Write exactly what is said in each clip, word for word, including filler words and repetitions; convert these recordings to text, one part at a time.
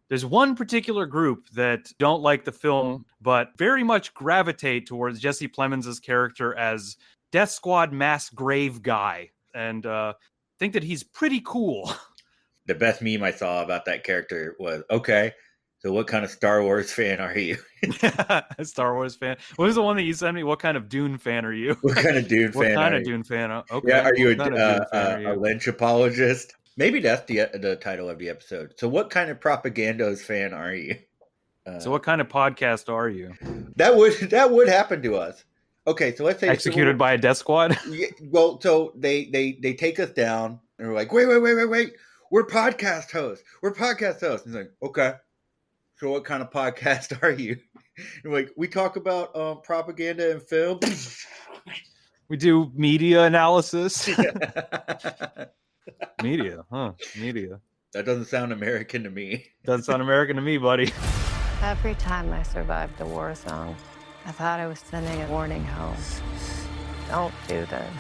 There's one particular group that don't like the film, but very much gravitate towards Jesse Plemons' character as Death Squad mass grave guy, and uh, think that he's pretty cool. The best meme I saw about that character was, okay, so what kind of Star Wars fan are you? Star Wars fan. What was the one that you sent me? What kind of Dune fan are you? What kind of Dune what fan kind are of you? Dune fan? Okay. Yeah, are you what a, uh, uh, a lynch apologist? Maybe that's the the title of the episode. So what kind of Propagandos fan are you? Uh, so what kind of podcast are you? That would that would happen to us. Okay, so let's say executed so, by a death squad. Yeah, well, so they they they take us down and we're like, wait, wait, wait, wait, wait. We're podcast hosts. We're podcast hosts. And it's like, okay. So what kind of podcast are you? And like, we talk about um, propaganda and film. We do media analysis. Media, huh? Media. That doesn't sound American to me. Doesn't sound American to me, buddy. Every time I survived a war zone, I thought I was sending a warning home. Don't do this.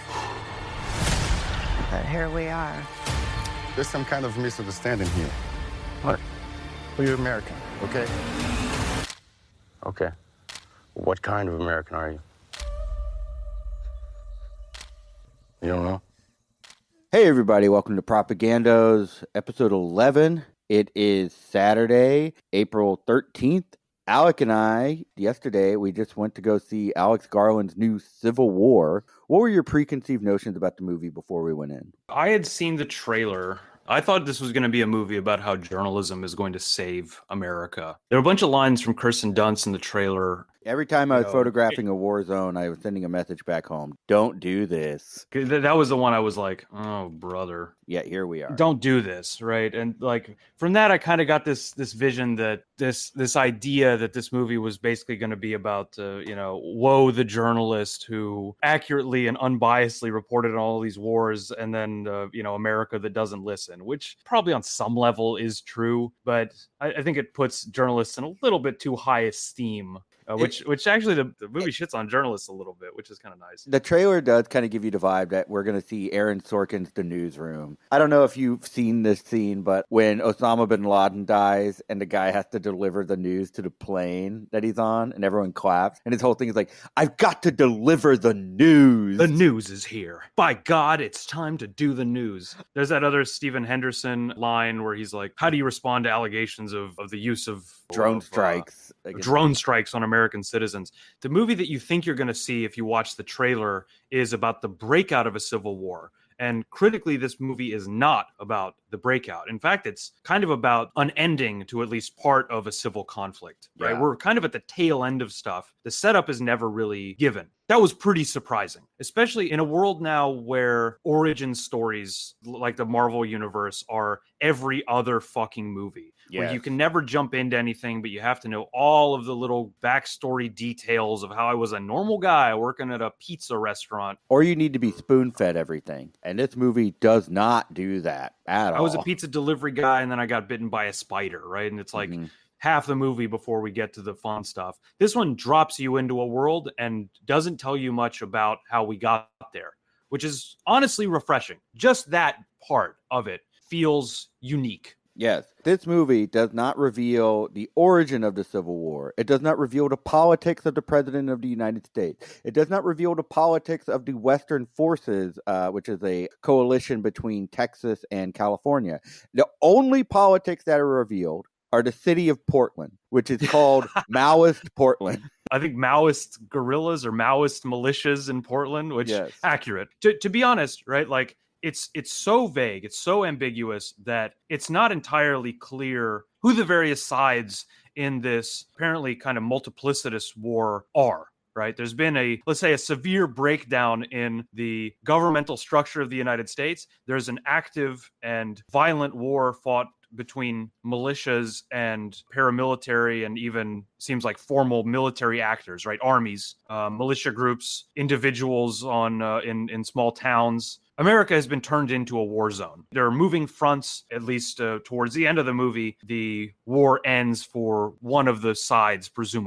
But here we are. There's some kind of misunderstanding here. What? Well, you're American, okay? Okay. What kind of American are you? You don't know? Hey, everybody. Welcome to Propagandos, episode eleven. It is Saturday, April thirteenth. Alec and I, yesterday, we just went to go see Alex Garland's new Civil War. What were your preconceived notions about the movie before we went in? I had seen the trailer. I thought this was going to be a movie about how journalism is going to save America. There were a bunch of lines from Kirsten Dunst in the trailer. Every time I was know, photographing it, a war zone, I was sending a message back home. Don't do this. That was the one I was like, oh, brother. Yeah, here we are. Don't do this, right? And like from that, I kind of got this this vision that this this idea that this movie was basically going to be about, uh, you know, woe the journalist who accurately and unbiasedly reported on all these wars, and then, uh, you know, America that doesn't listen, which probably on some level is true, but I, I think it puts journalists in a little bit too high esteem. Uh, which, which actually, the, the movie shits on journalists a little bit, which is kind of nice. The trailer does kind of give you the vibe that we're going to see Aaron Sorkin's The Newsroom. I don't know if you've seen this scene, but when Osama bin Laden dies and the guy has to deliver the news to the plane that he's on, and everyone claps, and his whole thing is like, I've got to deliver the news. The news is here. By God, it's time to do the news. There's that other Stephen Henderson line where he's like, how do you respond to allegations of, of the use of drone of, strikes? Uh, drone strikes on American citizens. The movie that you think you're going to see if you watch the trailer is about the breakout of a civil war. And critically, this movie is not about the breakout. In fact, it's kind of about an ending to at least part of a civil conflict, right? Yeah. We're kind of at the tail end of stuff. The setup is never really given. That was pretty surprising, especially in a world now where origin stories like the Marvel universe are every other fucking movie. Yes. Where you can never jump into anything, but you have to know all of the little backstory details of how I was a normal guy working at a pizza restaurant. Or you need to be spoon-fed everything. And this movie does not do that at all. I was a pizza delivery guy, and then I got bitten by a spider, right? And it's like mm-hmm. half the movie before we get to the fun stuff. This one drops you into a world and doesn't tell you much about how we got there, which is honestly refreshing. Just that part of it feels unique. Yes, this movie does not reveal the origin of the Civil War. It does not reveal the politics of the President of the United States. It does not reveal the politics of the Western Forces, uh, which is a coalition between Texas and California. The only politics that are revealed are the city of Portland, which is called Maoist Portland. I think Maoist guerrillas or Maoist militias in Portland, which yes. accurate. To, to be honest, right, like, It's it's so vague, it's so ambiguous that it's not entirely clear who the various sides in this apparently kind of multiplicitous war are, right? There's been a, let's say, a severe breakdown in the governmental structure of the United States. There's an active and violent war fought between militias and paramilitary and even seems like formal military actors, right? Armies, uh, militia groups, individuals on uh, in, in small towns. America has been turned into a war zone. There are moving fronts, at least uh, towards the end of the movie. The war ends for one of the sides, presumably.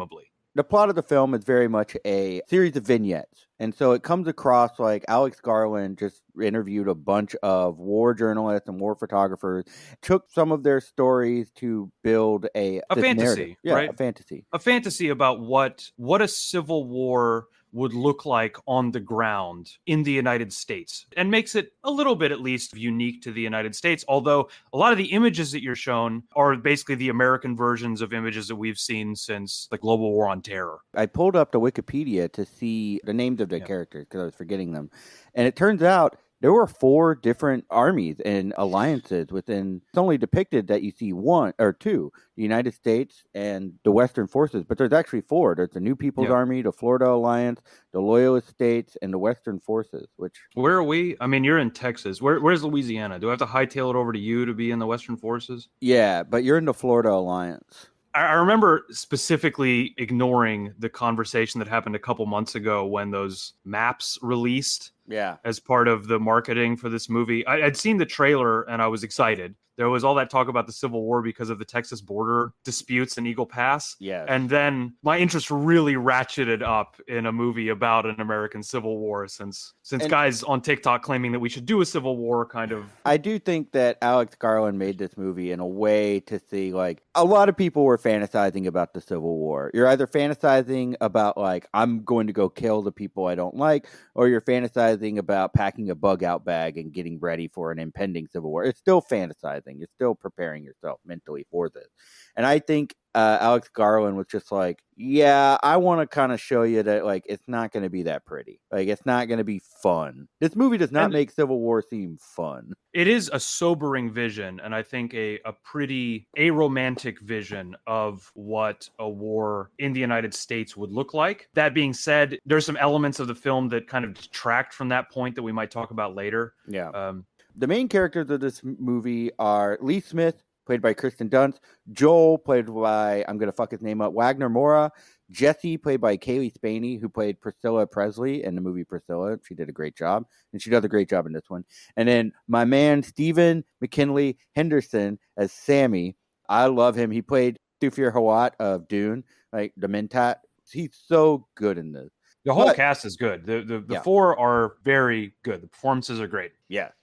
The plot of the film is very much a series of vignettes. And so it comes across like Alex Garland just interviewed a bunch of war journalists and war photographers, took some of their stories to build a, a fantasy, narrative. Yeah, right? a fantasy. A fantasy about what what a civil war would look like on the ground in the United States, and makes it a little bit at least unique to the United States, although a lot of the images that you're shown are basically the American versions of images that we've seen since the global war on terror. I pulled up the Wikipedia to see the names of the yeah. characters because I was forgetting them. And it turns out there were four different armies and alliances within. It's only depicted that you see one or two, the United States and the Western forces, but there's actually four. There's the New People's yeah. Army, the Florida Alliance, the Loyalist States, and the Western forces. Which where are we? I mean, you're in Texas. Where, where's Louisiana? Do I have to hightail it over to you to be in the Western forces? Yeah, but you're in the Florida Alliance. I remember specifically ignoring the conversation that happened a couple months ago when those maps released. Yeah. As part of the marketing for this movie. I, I'd seen the trailer and I was excited. There was all that talk about the Civil War because of the Texas border disputes in Eagle Pass. Yeah. And then my interest really ratcheted up in a movie about an American Civil War since since and guys on TikTok claiming that we should do a Civil War kind of. I do think that Alex Garland made this movie in a way to see, like, a lot of people were fantasizing about the Civil War. You're either fantasizing about, like, I'm going to go kill the people I don't like, or you're fantasizing about packing a bug out bag and getting ready for an impending Civil War. It's still fantasizing. You're still preparing yourself mentally for this. And I think uh, Alex Garland was just like, yeah, I want to kind of show you that, like, it's not going to be that pretty. Like, it's not going to be fun. This movie does not and make Civil War seem fun. It is a sobering vision, and I think a, a pretty aromantic vision of what a war in the United States would look like. That being said, there's some elements of the film that kind of detract from that point that we might talk about later. Yeah. Um, The main characters of this movie are Lee Smith, played by Kirsten Dunst, Joel, played by, I'm going to fuck his name up, Wagner Moura, Jesse, played by Kaylee Spaney, who played Priscilla Presley in the movie Priscilla. She did a great job, and she does a great job in this one. And then my man, Stephen McKinley Henderson, as Sammy. I love him. He played Thufir Hawat of Dune, like the Mentat. He's so good in this. The whole but, cast is good. The the, the yeah. four are very good. The performances are great. Yes.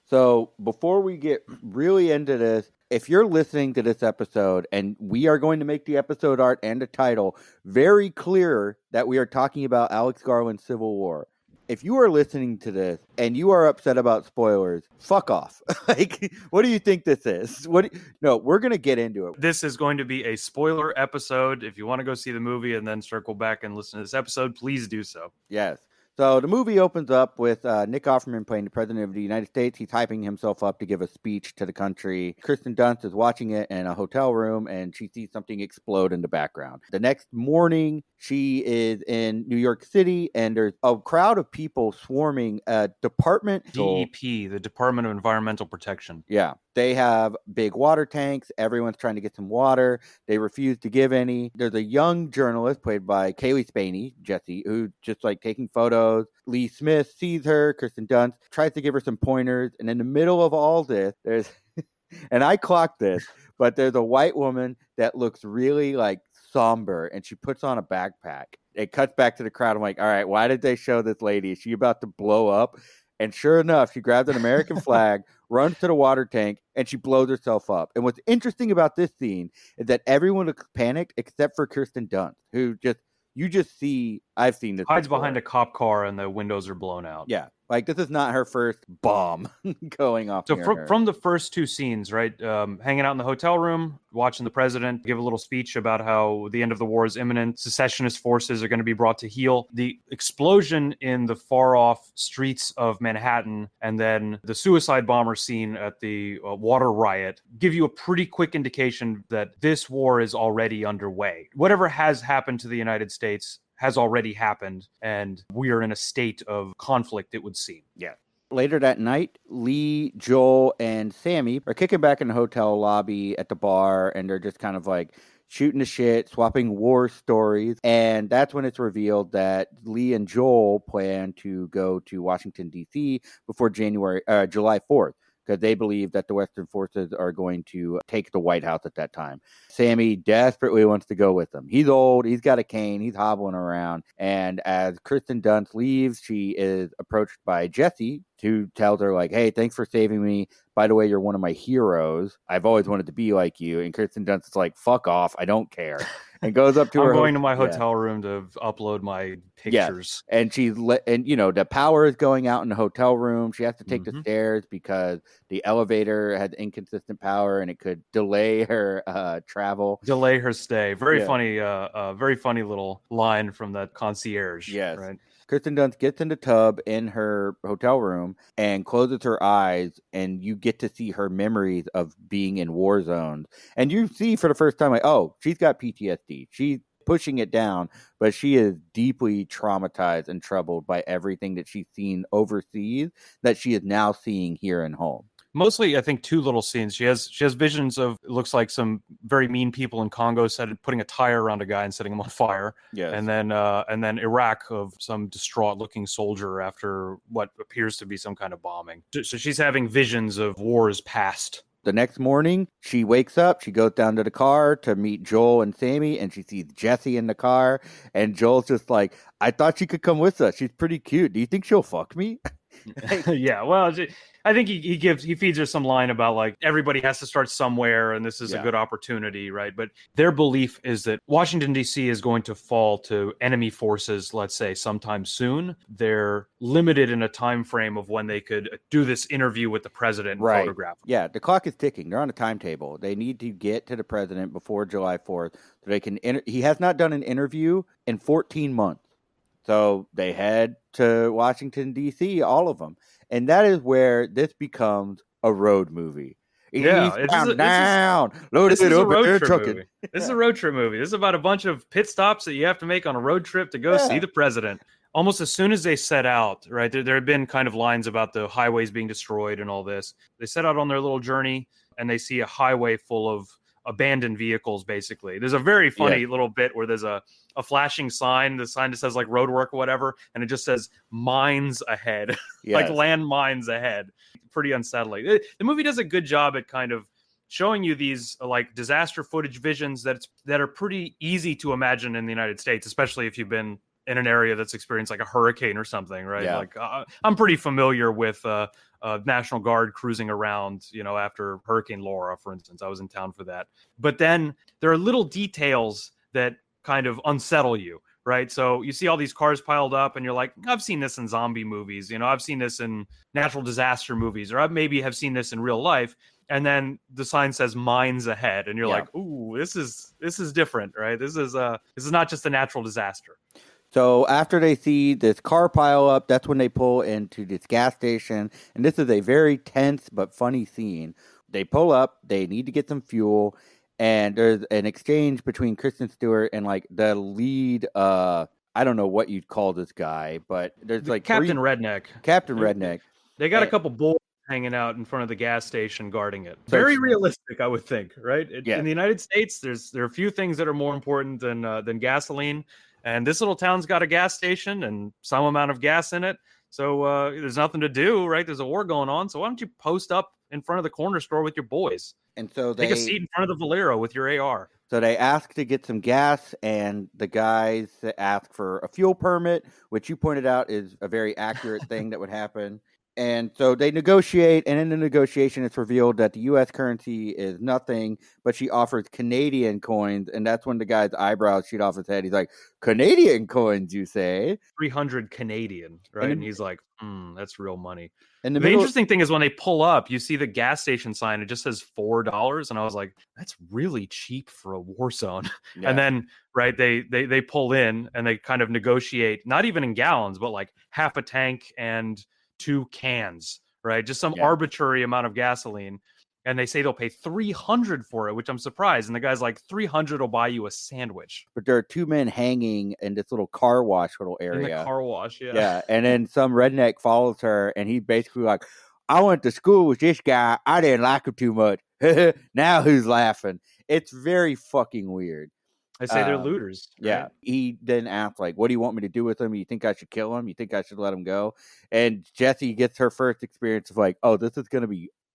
So before we get really into this, if you're listening to this episode, and we are going to make the episode art and the title very clear that we are talking about Alex Garland's Civil War. If you are listening to this and you are upset about spoilers, fuck off. Like, what do you think this is? What? Do, no, we're going to get into it. This is going to be a spoiler episode. If you want to go see the movie and then circle back and listen to this episode, please do so. Yes. So the movie opens up with uh, Nick Offerman playing the President of the United States. He's hyping himself up to give a speech to the country. Kirsten Dunst is watching it in a hotel room, and she sees something explode in the background. The next morning, she is in New York City, and there's a crowd of people swarming a department. D E P, the Department of Environmental Protection. Yeah. They have big water tanks. Everyone's trying to get some water. They refuse to give any. There's a young journalist played by Kaylee Spaney, Jesse, who's just like taking photos. Lee Smith sees her. Kirsten Dunst tries to give her some pointers. And in the middle of all this, there's, and I clocked this, but there's a white woman that looks really like somber, and she puts on a backpack. It cuts back to the crowd. I'm like, all right, why did they show this lady? Is she about to blow up? And sure enough, she grabs an American flag, runs to the water tank, and she blows herself up. And what's interesting about this scene is that everyone looks panicked except for Kirsten Dunst, who just, you just see, I've seen this hides before. behind a cop car and the windows are blown out. Yeah. Like, this is not her first bomb going off. So from, from the first two scenes, right, um, hanging out in the hotel room, watching the president give a little speech about how the end of the war is imminent, secessionist forces are going to be brought to heel, the explosion in the far-off streets of Manhattan, and then the suicide bomber scene at the uh, water riot give you a pretty quick indication that this war is already underway. Whatever has happened to the United States has already happened, and we are in a state of conflict, it would seem. Yeah. Later that night, Lee, Joel, and Sammy are kicking back in the hotel lobby at the bar, and they're just kind of like shooting the shit, swapping war stories. And that's when it's revealed that Lee and Joel plan to go to Washington, D C before January, uh, July fourth. because they believe that the Western forces are going to take the White House at that time. Sammy desperately wants to go with them. He's old. He's got a cane. He's hobbling around. And as Kirsten Dunst leaves, she is approached by Jesse, who tells her, like, hey, thanks for saving me. By the way, you're one of my heroes. I've always wanted to be like you. And Kirsten Dunst is like, fuck off. I don't care. And goes up to I'm her. going to my yeah. hotel room to upload my pictures. Yeah. And she's le- and you know, the power is going out in the hotel room. She has to take mm-hmm. the stairs because the elevator had inconsistent power and it could delay her uh, travel. Delay her stay. Very yeah. funny, uh, uh, very funny little line from that concierge. Yes. Right. Kirsten Dunst gets in the tub in her hotel room and closes her eyes, and you get to see her memories of being in war zones. And you see for the first time, like, oh, she's got P T S D. She's pushing it down, but she is deeply traumatized and troubled by everything that she's seen overseas that she is now seeing here in home. Mostly, I think, two little scenes. She has she has visions of, it looks like some very mean people in Congo set, putting a tire around a guy and setting him on fire. Yes. And then uh, and then Iraq of some distraught-looking soldier after what appears to be some kind of bombing. So she's having visions of wars past. The next morning, she wakes up, she goes down to the car to meet Joel and Sammy, and she sees Jesse in the car, and Joel's just like, I thought she could come with us. She's pretty cute. Do you think she'll fuck me? yeah, well, I think he, he gives he feeds her some line about like everybody has to start somewhere and this is yeah. a good opportunity, right? But their belief is that Washington, D C is going to fall to enemy forces, let's say, sometime soon. They're limited in a time frame of when they could do this interview with the president and right. photograph him. Yeah, the clock is ticking. They're on a timetable. They need to get to the president before July fourth so they can inter- he has not done an interview in fourteen months. So they head to Washington, D C, all of them. And that is where this becomes a road movie. Yeah, it's down, down, load it up, a road air trip trucking. movie. This is a road trip movie. This is about a bunch of pit stops that you have to make on a road trip to go yeah. see the president. Almost as soon as they set out, right, there, there had been kind of lines about the highways being destroyed and all this. They set out on their little journey, and they see a highway full of abandoned vehicles, basically. There's a very funny yeah. little bit where there's a, a flashing sign, the sign that says like road work or whatever, and it just says mines ahead, yes. like land mines ahead. Pretty unsettling. It, the movie does a good job at kind of showing you these uh, like disaster footage visions that it's, that are pretty easy to imagine in the United States, especially if you've been in an area that's experienced like a hurricane or something, right? Yeah. Like uh, I'm pretty familiar with uh, uh, National Guard cruising around, you know, after Hurricane Laura, for instance. I was in town for that. But then there are little details that kind of unsettle you, right? So you see all these cars piled up and you're like, I've seen this in zombie movies, you know, I've seen this in natural disaster movies, or I maybe have seen this in real life. And then the sign says mines ahead, and you're yeah. like, ooh, this is this is different, right? This is uh this is not just a natural disaster. So after they see this car pile up, that's when they pull into this gas station. And this is a very tense but funny scene. They pull up, they need to get some fuel, and there's an exchange between Kristen Stewart and like the lead, uh, I don't know what you'd call this guy, but there's like Captain three, Redneck. Captain Redneck. They got and, a couple bulls hanging out in front of the gas station guarding it. Very realistic, I would think, right? It, yeah. In the United States, there's there are a few things that are more important than uh, than gasoline. And this little town's got a gas station and some amount of gas in it. So uh, there's nothing to do, right? There's a war going on. So why don't you post up in front of the corner store with your boys? And so they take a seat in front of the Valero with your A R. So they ask to get some gas, and the guys ask for a fuel permit, which you pointed out is a very accurate thing that would happen. And so they negotiate, and in the negotiation, it's revealed that the U S currency is nothing, but she offers Canadian coins, and that's when the guy's eyebrows shoot off his head. He's like, Canadian coins, you say? three hundred Canadian, right? And, and he's like, hmm, that's real money. And the, the middle... interesting thing is when they pull up, you see the gas station sign, it just says four dollars, and I was like, that's really cheap for a war zone. Yeah. And then, right, they, they, they pull in, and they kind of negotiate, not even in gallons, but like half a tank and two cans, right? Just some yeah. arbitrary amount of gasoline. And they say they'll pay three hundred for it, which I'm surprised. And the guy's like, three hundred will buy you a sandwich. But there are two men hanging in this little car wash little area. In the car wash, yeah. Yeah. And then some redneck follows her, and he's basically like, I went to school with this guy. I didn't like him too much. Now who's laughing? It's very fucking weird. I say they're um, looters. Right? Yeah. He then asks, like, what do you want me to do with him? You think I should kill him? You think I should let him go? And Jessie gets her first experience of like, oh, this is going to be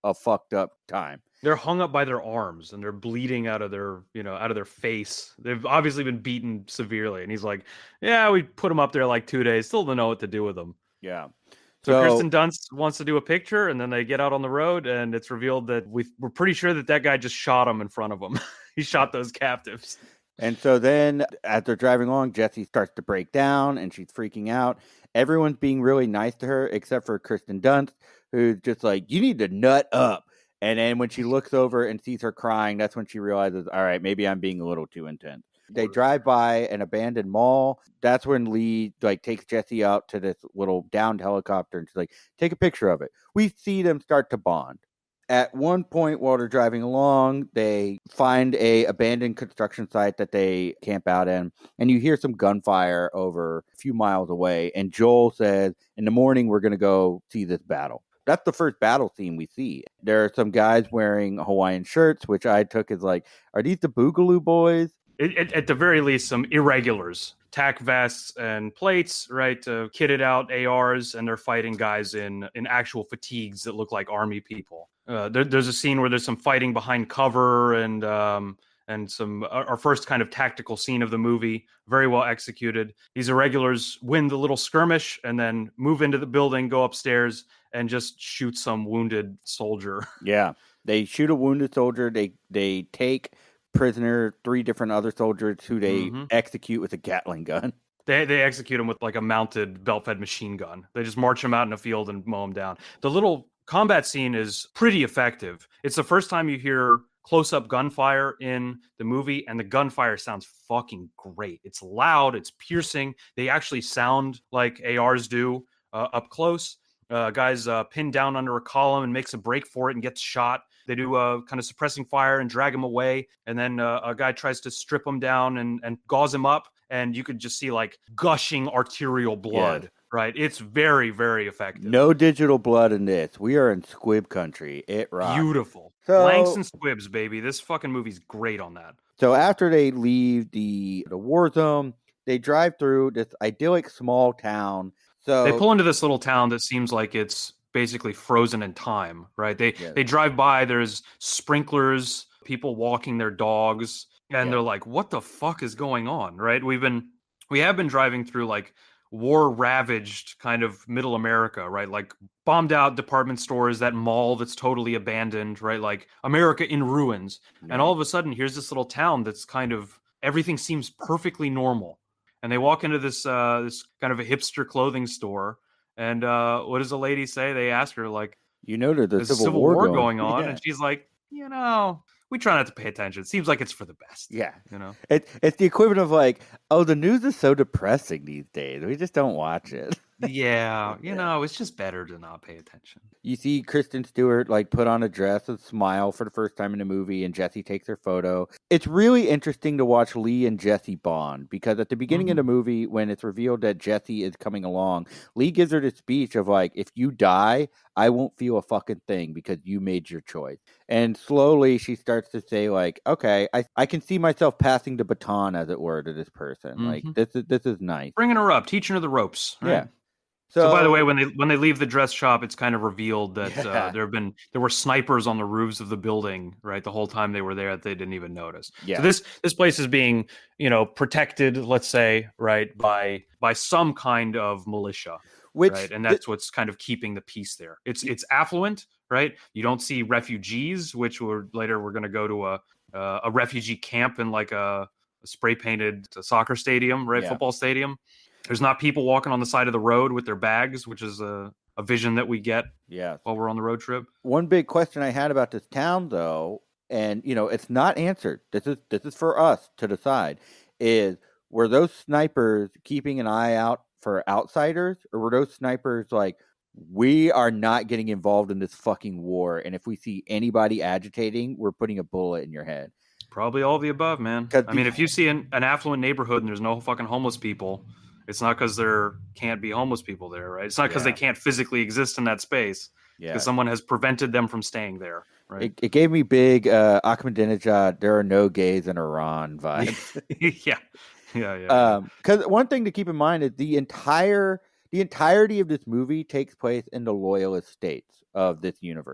a fucked up time. They're hung up by their arms and they're bleeding out of their, you know, out of their face. They've obviously been beaten severely. And he's like, yeah, we put them up there like two days. Still don't know what to do with them. Yeah. So, So, Kristen Dunst wants to do a picture, and then they get out on the road, and it's revealed that we we're pretty sure that that guy just shot him in front of them. He shot those captives. and so then as they're driving along, Jessie starts to break down and she's freaking out. Everyone's being really nice to her except for Kristen Dunst, who's just like, you need to nut up. And then when she looks over and sees her crying, that's when she realizes, all right, maybe I'm being a little too intense. They drive by an abandoned mall. That's when Lee like takes Jessie out to this little downed helicopter and she's like, take a picture of it. We see them start to bond. At one point while they're driving along, they find a abandoned construction site that they camp out in, and you hear some gunfire over a few miles away. And Joel says, in the morning, we're going to go see this battle. That's the first battle scene we see. There are some guys wearing Hawaiian shirts, which I took as like, are these the Boogaloo Boys? It, it, at the very least, some irregulars, tack vests and plates, right? Uh, kitted out A Rs, and they're fighting guys in, in actual fatigues that look like army people. Uh, there, there's a scene where there's some fighting behind cover and um, and some our first kind of tactical scene of the movie, very well executed. These irregulars win the little skirmish and then move into the building, go upstairs, and just shoot some wounded soldier. Yeah, they shoot a wounded soldier. They they take prisoner three different other soldiers who they mm-hmm. execute with a Gatling gun. They they execute them with like a mounted belt-fed machine gun. They just march them out in a field and mow them down. The little combat scene is pretty effective. It's the first time you hear close-up gunfire in the movie, and the gunfire sounds fucking great. It's loud, it's piercing. They actually sound like A Rs do uh, up close. Uh, guys uh, pinned down under a column and makes a break for it and gets shot. They do a uh, kind of suppressing fire and drag him away. And then uh, a guy tries to strip him down and, and gauze him up. And you could just see like gushing arterial blood, yeah. Right? It's very, very effective. No digital blood in this. We are in squib country. It rocks. Beautiful. So, Blanks and squibs, baby. This fucking movie's great on that. So after they leave the, the war zone, they drive through this idyllic small town. So they pull into this little town that seems like it's basically frozen in time, right? They yeah. they drive by, there's sprinklers, people walking their dogs, and yeah. they're like, what the fuck is going on, right? We've been we have been driving through like war ravaged kind of middle America, right? Like bombed out department stores, that mall that's totally abandoned, right? Like America in ruins. Mm-hmm. And all of a sudden here's this little town that's kind of everything seems perfectly normal. And they walk into this uh, this kind of a hipster clothing store, and uh, what does the lady say? They ask her like, "You know, there's a there's civil, civil war, war going, going on," yeah. and she's like, "You know, we try not to pay attention. It seems like it's for the best." Yeah, you know, it, it's the equivalent of like, "Oh, the news is so depressing these days. We just don't watch it." Yeah, you know, it's just better to not pay attention. You see Kristen Stewart like put on a dress and smile for the first time in the movie, and Jessie takes her photo. It's really interesting to watch Lee and Jessie bond, because at the beginning mm-hmm. of the movie, when it's revealed that Jessie is coming along, Lee gives her this speech of like, if you die, I won't feel a fucking thing because you made your choice. And slowly she starts to say like, okay, I, I can see myself passing the baton, as it were, to this person. Mm-hmm. Like this is this is nice. Bringing her up, teaching her the ropes. Right? Yeah. So, so, by the way, when they when they leave the dress shop, it's kind of revealed that yeah. uh, there have been there were snipers on the roofs of the building, right? The whole time they were there, they didn't even notice. Yeah. So this this place is being, you know, protected, let's say, right, by by some kind of militia, which right? And that's th- what's kind of keeping the peace there. It's it's affluent, right? You don't see refugees, which we're later we're going to go to a uh, a refugee camp in like a, a spray painted soccer stadium, right? Yeah. Football stadium. There's not people walking on the side of the road with their bags, which is a, a vision that we get yeah. while we're on the road trip. One big question I had about this town, though, and, you know, it's not answered. This is this is for us to decide, is were those snipers keeping an eye out for outsiders, or were those snipers like, we are not getting involved in this fucking war, and if we see anybody agitating, we're putting a bullet in your head? Probably all of the above, man. I mean, if you see an, an affluent neighborhood and there's no fucking homeless people, it's not because there can't be homeless people there, right? It's not because yeah. they can't physically exist in that space. Yeah, because someone has prevented them from staying there, right? It, it gave me big uh, Ahmadinejad, there are no gays in Iran vibes. yeah, yeah, yeah. Because um, one thing to keep in mind is the entire the entirety of this movie takes place in the loyalist states of this universe.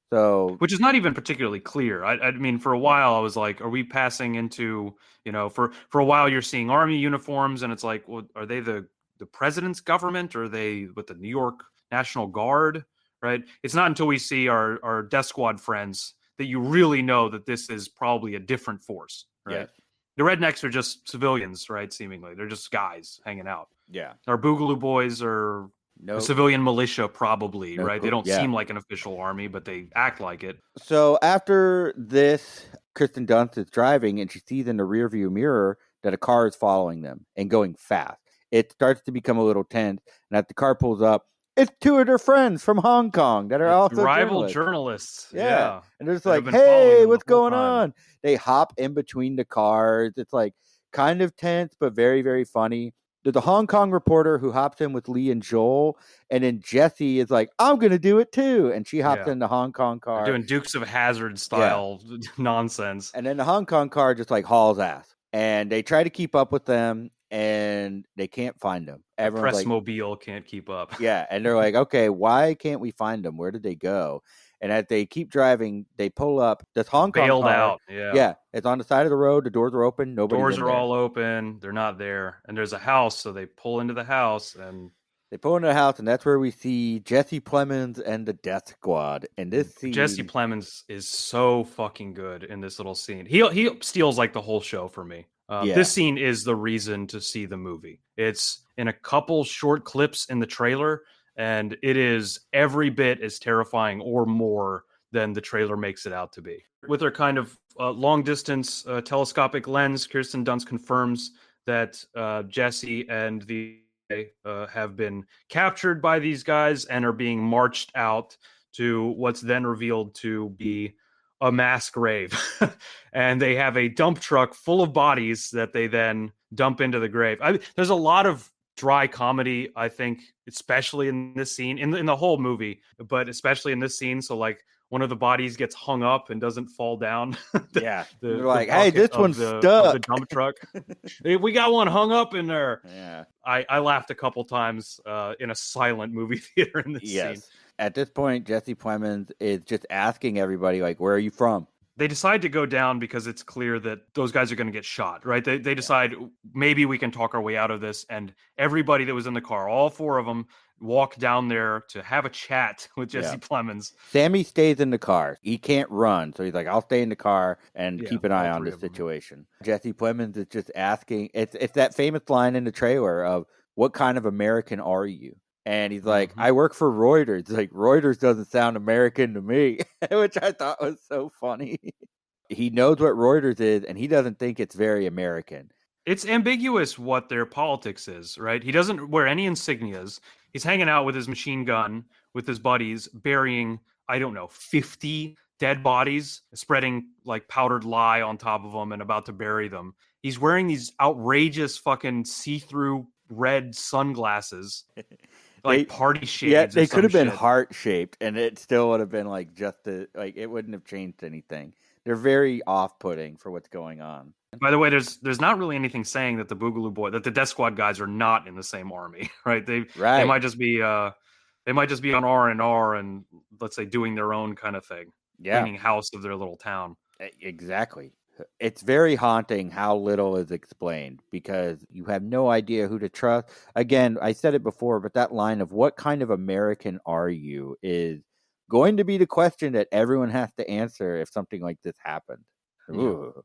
So, which is not even particularly clear. I, I mean, for a while I was like, are we passing into, you know, for, for a while you're seeing army uniforms and it's like, well, are they the, the president's government or are they with the New York National Guard? Right. It's not until we see our, our Death Squad friends that you really know that this is probably a different force. Right. Yes. The rednecks are just civilians, right? Seemingly they're just guys hanging out. yeah. Our Boogaloo boys are No. a civilian militia, probably, No right? They clue. don't Yeah. seem like an official army, but they act like it. So after this, Kristen Dunst is driving and she sees in the rearview mirror that a car is following them and going fast. It starts to become a little tense, and as the car pulls up, it's two of their friends from Hong Kong that are also rival journalists. journalists. Yeah. Yeah. And they're just that have like, been following hey, them what's the whole going time. on? They hop in between the cars. It's like kind of tense, but very, very funny. There's a Hong Kong reporter who hops in with Lee and Joel, and then Jessie is like, I'm going to do it too. And she hops Yeah. in the Hong Kong car. They're doing Dukes of Hazzard style nonsense. And then the Hong Kong car just like hauls ass. And they try to keep up with them, and they can't find them. Everyone's like, Pressmobile can't keep up. yeah. And they're like, okay, why can't we find them? Where did they go? And as they keep driving, they pull up. This Hong Kong Bailed car, out. Yeah. yeah, it's on the side of the road. The doors are open. Nobody. Doors are all open. They're not there. And there's a house, so they pull into the house and They pull into the house, and that's where we see Jesse Plemons and the Death Squad. And this scene, Jesse Plemons is so fucking good in this little scene. He he steals like the whole show for me. Um, Yeah. This scene is the reason to see the movie. It's in a couple short clips in the trailer, and it is every bit as terrifying or more than the trailer makes it out to be. With her kind of uh, long distance uh, telescopic lens, Kirsten Dunst confirms that uh, Jesse and the uh, have been captured by these guys and are being marched out to what's then revealed to be a mass grave. And they have a dump truck full of bodies that they then dump into the grave. I, there's a lot of dry comedy, I think, especially in this scene, in the, in the whole movie, but especially in this scene. So like one of the bodies gets hung up and doesn't fall down. the, yeah, the, they're the like, hey, bucket this of one's the, of stuck. the dump truck. Hey, we got one hung up in there. Yeah. I, I laughed a couple times uh, in a silent movie theater in this Yes. scene. At this point, Jesse Plemons is just asking everybody, like, where are you from? They decide to go down because it's clear that those guys are going to get shot, right? They they decide maybe we can talk our way out of this. And everybody that was in the car, all four of them, walk down there to have a chat with Jesse Yeah. Plemons. Sammy stays in the car. He can't run. So he's like, I'll stay in the car and Yeah, keep an eye all on three this of them. situation. Jesse Plemons is just asking. It's, it's that famous line in the trailer of, what kind of American are you? And he's like, Mhm. I work for Reuters. It's like, Reuters doesn't sound American to me, which I thought was so funny. He knows what Reuters is, and he doesn't think it's very American. It's ambiguous what their politics is, right? He doesn't wear any insignias. He's hanging out with his machine gun with his buddies, burying, I don't know, fifty dead bodies, spreading like powdered lye on top of them and about to bury them. He's wearing these outrageous fucking see-through red sunglasses, like They- party shades. Yeah, or they some could have been shit. heart shaped, and it still would have been like just the like it wouldn't have changed anything. They're very off putting for what's going on. By the way, there's there's not really anything saying that the Boogaloo Boy, that the Death Squad guys are not in the same army, right? They Right. they might just be uh they might just be on R and R and let's say doing their own kind of thing, Yeah, cleaning house of their little town. e- exactly. It's very haunting how little is explained because you have no idea who to trust. Again, I said it before, but that line of what kind of American are you is going to be the question that everyone has to answer if something like this happened. Yeah. Ooh.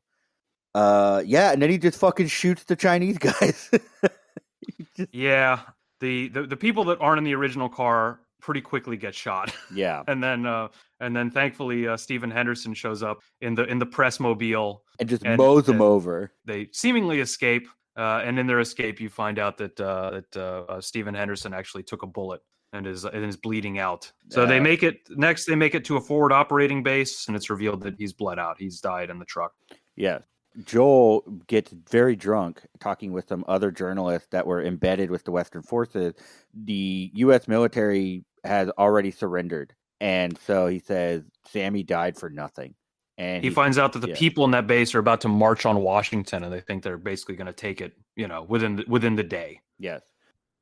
Uh, yeah, and then he just fucking shoots the Chinese guys. He just- Yeah, the, the the people that aren't in the original car pretty quickly get shot, yeah, and then uh and then thankfully uh, Stephen Henderson shows up in the in the press mobile. and just And- mows them and- over. They seemingly escape, uh, and in their escape, you find out that uh, that uh, uh, Stephen Henderson actually took a bullet and is and is bleeding out. So they Yeah. make it next. They make it to a forward operating base, and it's revealed that he's bled out. He's died in the truck. Yes. Joel gets very drunk talking with some other journalists that were embedded with the Western forces. The U S military has already surrendered. And so he says, Sammy died for nothing. And He finds out that the yeah. people in that base are about to march on Washington, and they think they're basically going to take it, you know, within the, within the day. Yes.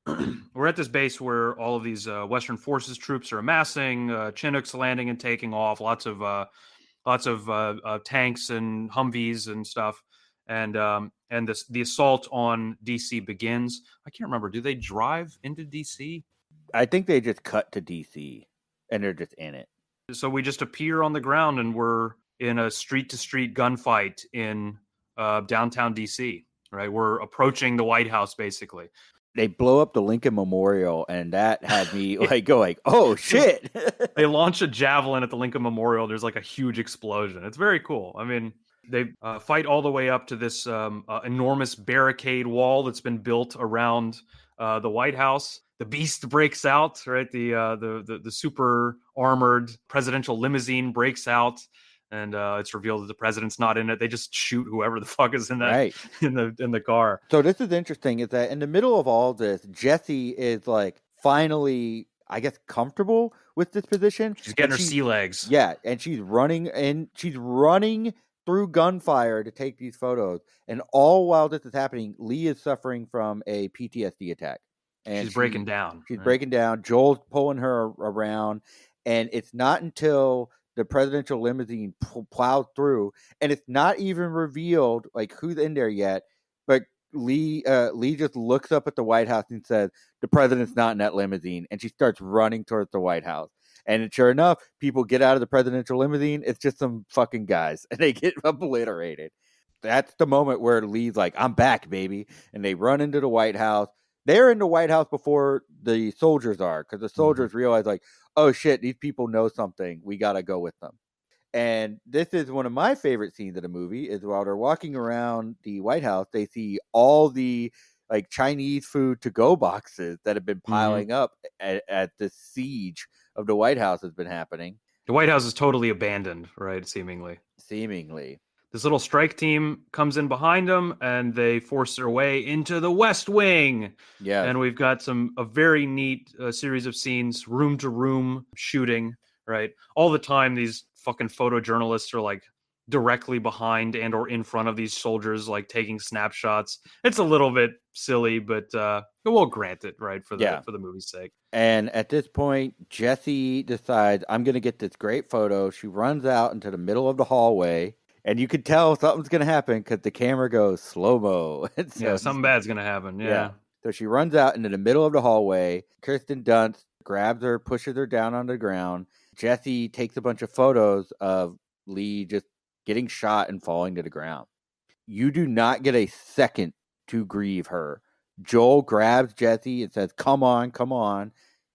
we're at this base where all of these uh, Western forces troops are amassing. Uh, Chinook's landing and taking off. Lots of uh, lots of uh, uh, tanks and Humvees and stuff. And um, and this the assault on D C begins. I can't remember. Do they drive into D C? I think they just cut to D C and they're just in it. So we just appear on the ground and we're in a street to street gunfight in uh, downtown D C. Right, we're approaching the White House basically. They blow up the Lincoln Memorial, and that had me like go like, oh shit! They launch a javelin at the Lincoln Memorial. There's like a huge explosion. It's very cool. I mean, they uh, fight all the way up to this um, uh, enormous barricade wall that's been built around uh, the White House. The Beast breaks out, right? The uh, the, the the super armored presidential limousine breaks out. And uh, it's revealed that the president's not in it. They just shoot whoever the fuck is in that right. in the in the car. So this is interesting. Is that in the middle of all this, Jesse is like finally, I guess, comfortable with this position. She's getting and her she, sea legs. Yeah, and she's running and she's running through gunfire to take these photos. And all while this is happening, Lee is suffering from a P T S D attack. And she's she, breaking down. She's right? breaking down. Joel's pulling her around, and it's not until the presidential limousine plows through, and it's not even revealed like who's in there yet. But Lee, uh, Lee just looks up at the White House and says, "The president's not in that limousine," and she starts running towards the White House. And sure enough, people get out of the presidential limousine. It's just some fucking guys, and they get obliterated. That's the moment where Lee's like, "I'm back, baby," and they run into the White House. They're in the White House before the soldiers are, because the soldiers mm-hmm. realize like, oh shit, these people know something. We got to go with them. And this is one of my favorite scenes of the movie is while they're walking around the White House, they see all the like Chinese food to go boxes that have been piling mm-hmm. up at, at the siege of the White House has been happening. The White House is totally abandoned, right? Seemingly. Seemingly. This little strike team comes in behind them and they force their way into the West Wing. Yeah. And we've got some a very neat uh, series of scenes, room to room shooting, right? All the time, these fucking photojournalists are like directly behind and or in front of these soldiers, like taking snapshots. It's a little bit silly, but uh, we'll grant it, right? For the, yeah. for the movie's sake. And at this point, Jessie decides, I'm going to get this great photo. She runs out into the middle of the hallway. And you could tell something's going to happen because the camera goes slow-mo. so, yeah, something bad's going to happen. Yeah. yeah. So she runs out into the middle of the hallway. Kirsten Dunst grabs her, pushes her down on the ground. Jessie takes a bunch of photos of Lee just getting shot and falling to the ground. You do not get a second to grieve her. Joel grabs Jessie and says, come on, come on.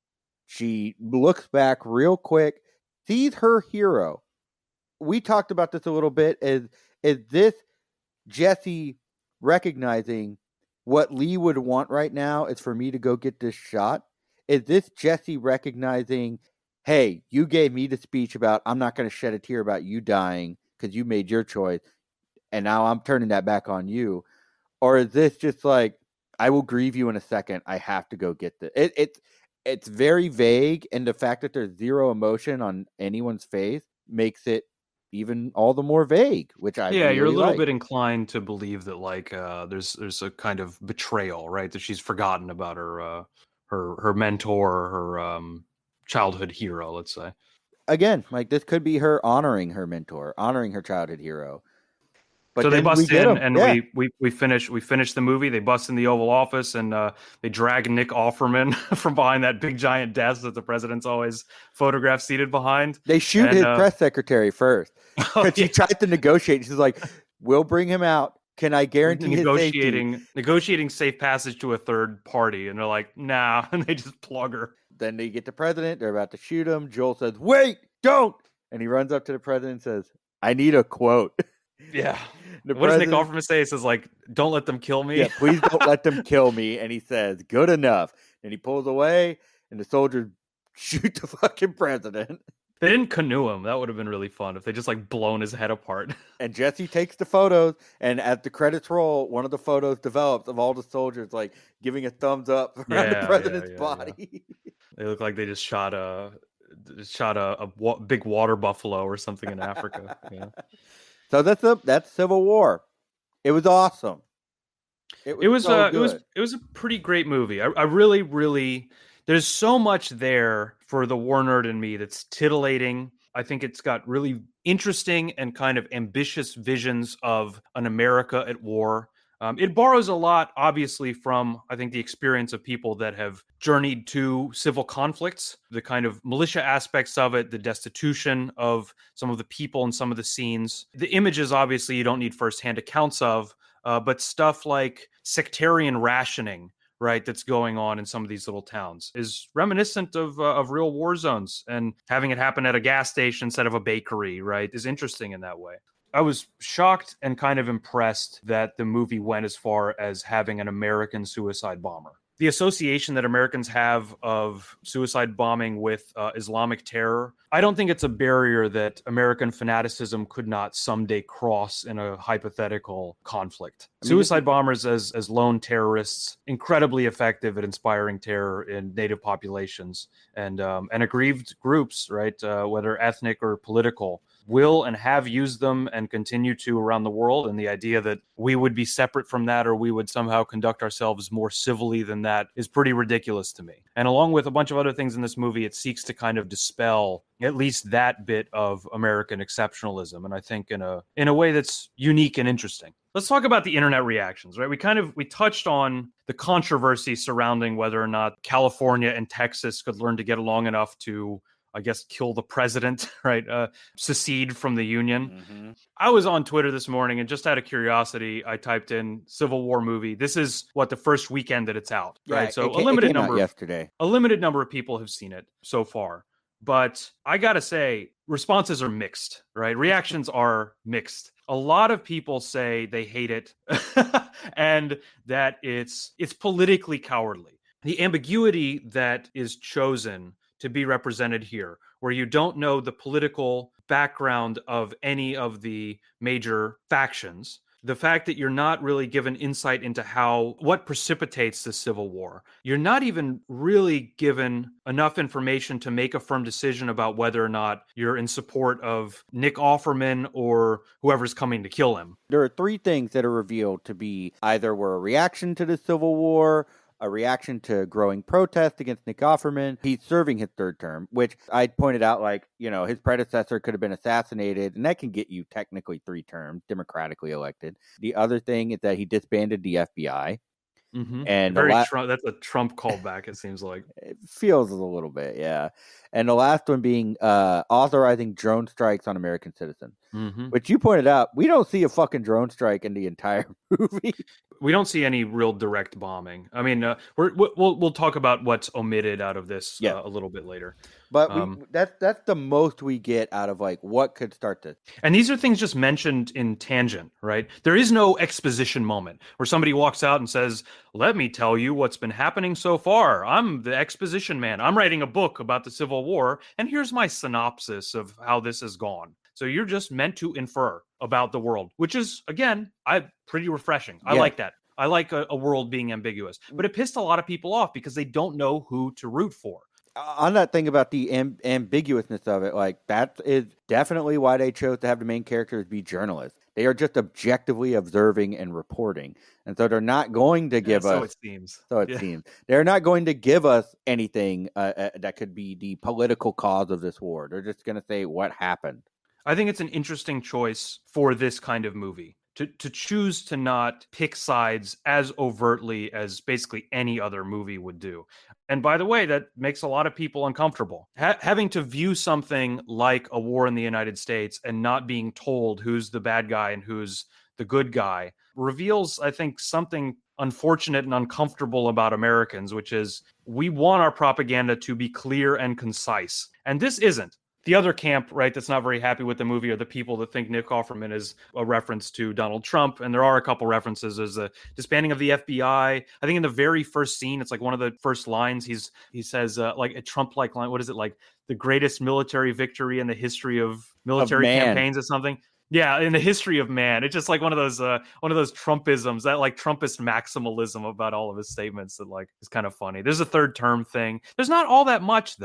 She looks back real quick, sees her hero. We talked about this a little bit. Is is this Jessie recognizing what Lee would want right now is for me to go get this shot? Is this Jessie recognizing, hey, you gave me the speech about I'm not going to shed a tear about you dying because you made your choice, and now I'm turning that back on you? Or is this just like, I will grieve you in a second. I have to go get this. It, it, it's very vague, and the fact that there's zero emotion on anyone's face makes it even all the more vague, which I yeah really you're a little like. bit inclined to believe that like uh there's there's a kind of betrayal, right? That she's forgotten about her uh her her mentor, her um childhood hero, let's say. Again, like this could be her honoring her mentor, honoring her childhood hero. But so they bust in and yeah. we, we we finish we finish the movie. They bust in the Oval Office and uh, they drag Nick Offerman from behind that big giant desk that the president's always photographed seated behind. They shoot and, his uh, press secretary first because oh, she yeah. tried to negotiate. She's like, "We'll bring him out. Can I guarantee negotiating his safety?" negotiating safe passage to a third party?" And they're like, "Nah," and they just plug her. Then they get the president. They're about to shoot him. Joel says, "Wait, don't!" And he runs up to the president and says, "I need a quote." Yeah. The what does Nick Offerman say? It says like, "Don't let them kill me." Yeah, please don't let them kill me. And he says, "Good enough." And he pulls away, and the soldiers shoot the fucking president. They didn't canoe him. That would have been really fun if they just like blown his head apart. And Jessie takes the photos, and at the credits roll, one of the photos develops of all the soldiers like giving a thumbs up around yeah, the president's yeah, yeah, body. Yeah. They look like they just shot a shot a, a wa- big water buffalo or something in Africa. Yeah. So that's a, that's Civil War. It was awesome. It was, It was so uh, it good. was it was a pretty great movie. I, I really, really there's so much there for the war nerd in me that's titillating. I think it's got really interesting and kind of ambitious visions of an America at war. Um, it borrows a lot, obviously, from, I think, the experience of people that have journeyed to civil conflicts, the kind of militia aspects of it, the destitution of some of the people in some of the scenes. The images, obviously, you don't need firsthand accounts of, uh, but stuff like sectarian rationing, right, that's going on in some of these little towns is reminiscent of uh, of real war zones, and having it happen at a gas station instead of a bakery, right, is interesting in that way. I was shocked and kind of impressed that the movie went as far as having an American suicide bomber. The association that Americans have of suicide bombing with uh, Islamic terror, I don't think it's a barrier that American fanaticism could not someday cross in a hypothetical conflict. I mean, suicide bombers as, as lone terrorists, incredibly effective at inspiring terror in native populations and, um, and aggrieved groups, right, uh, whether ethnic or political, will and have used them and continue to around the world. And the idea that we would be separate from that or we would somehow conduct ourselves more civilly than that is pretty ridiculous to me. And along with a bunch of other things in this movie, it seeks to kind of dispel at least that bit of American exceptionalism. And I think in a in a way that's unique and interesting. Let's talk about the internet reactions, right? We kind of, we touched on the controversy surrounding whether or not California and Texas could learn to get along enough to, I guess, kill the president, right? Uh, secede from the Union. Mm-hmm. I was on Twitter this morning and just out of curiosity, I typed in Civil War movie. This is what the first weekend that it's out, yeah, right? So it, a limited it came number out yesterday. A limited number of people have seen it so far. But I got to say, responses are mixed, right? Reactions are mixed. A lot of people say they hate it and that it's it's politically cowardly. The ambiguity that is chosen to be represented here, where you don't know the political background of any of the major factions, the fact that you're not really given insight into how, what precipitates the Civil War. You're not even really given enough information to make a firm decision about whether or not you're in support of Nick Offerman or whoever's coming to kill him. There are three things that are revealed to be either were a reaction to the Civil War, a reaction to growing protest against Nick Offerman. He's serving his third term, which I pointed out, like, you know, his predecessor could have been assassinated, and that can get you technically three terms, democratically elected. The other thing is that he disbanded the F B I. Mm-hmm. And Very la- Trump, that's a Trump callback, it seems like. It feels a little bit, yeah. And the last one being uh, authorizing drone strikes on American citizens. Mm-hmm. Which you pointed out, we don't see a fucking drone strike in the entire movie. We don't see any real direct bombing. I mean, uh, we're, we'll we'll talk about what's omitted out of this yeah. uh, a little bit later. But um, we, that's that's the most we get out of like what could start this. And these are things just mentioned in tangent, right? There is no exposition moment where somebody walks out and says, "Let me tell you what's been happening so far. I'm the exposition man. I'm writing a book about the Civil War, and here's my synopsis of how this has gone." So you're just meant to infer about the world, which is, again, I pretty refreshing. I yeah. like that. I like a, a world being ambiguous. But it pissed a lot of people off because they don't know who to root for. On that thing about the amb- ambiguousness of it, like that is definitely why they chose to have the main characters be journalists. They are just objectively observing and reporting. And so they're not going to give yeah, so us... So it seems. So it yeah. seems. They're not going to give us anything uh, uh, that could be the political cause of this war. They're just going to say what happened. I think it's an interesting choice for this kind of movie. To to choose to not pick sides as overtly as basically any other movie would do. And by the way, that makes a lot of people uncomfortable. Ha- having to view something like a war in the United States and not being told who's the bad guy and who's the good guy reveals, I think, something unfortunate and uncomfortable about Americans, which is we want our propaganda to be clear and concise. And this isn't. The other camp, right, that's not very happy with the movie are the people that think Nick Offerman is a reference to Donald Trump. And there are a couple references. There's the disbanding of the F B I. I think in the very first scene, it's like one of the first lines. He's he says uh, like a Trump-like line. What is it, like the greatest military victory in the history of military of campaigns or something? Yeah, in the history of man. It's just like one of those uh, one of those Trumpisms, that like Trumpist maximalism about all of his statements that like is kind of funny. There's a third term thing. There's not all that much though.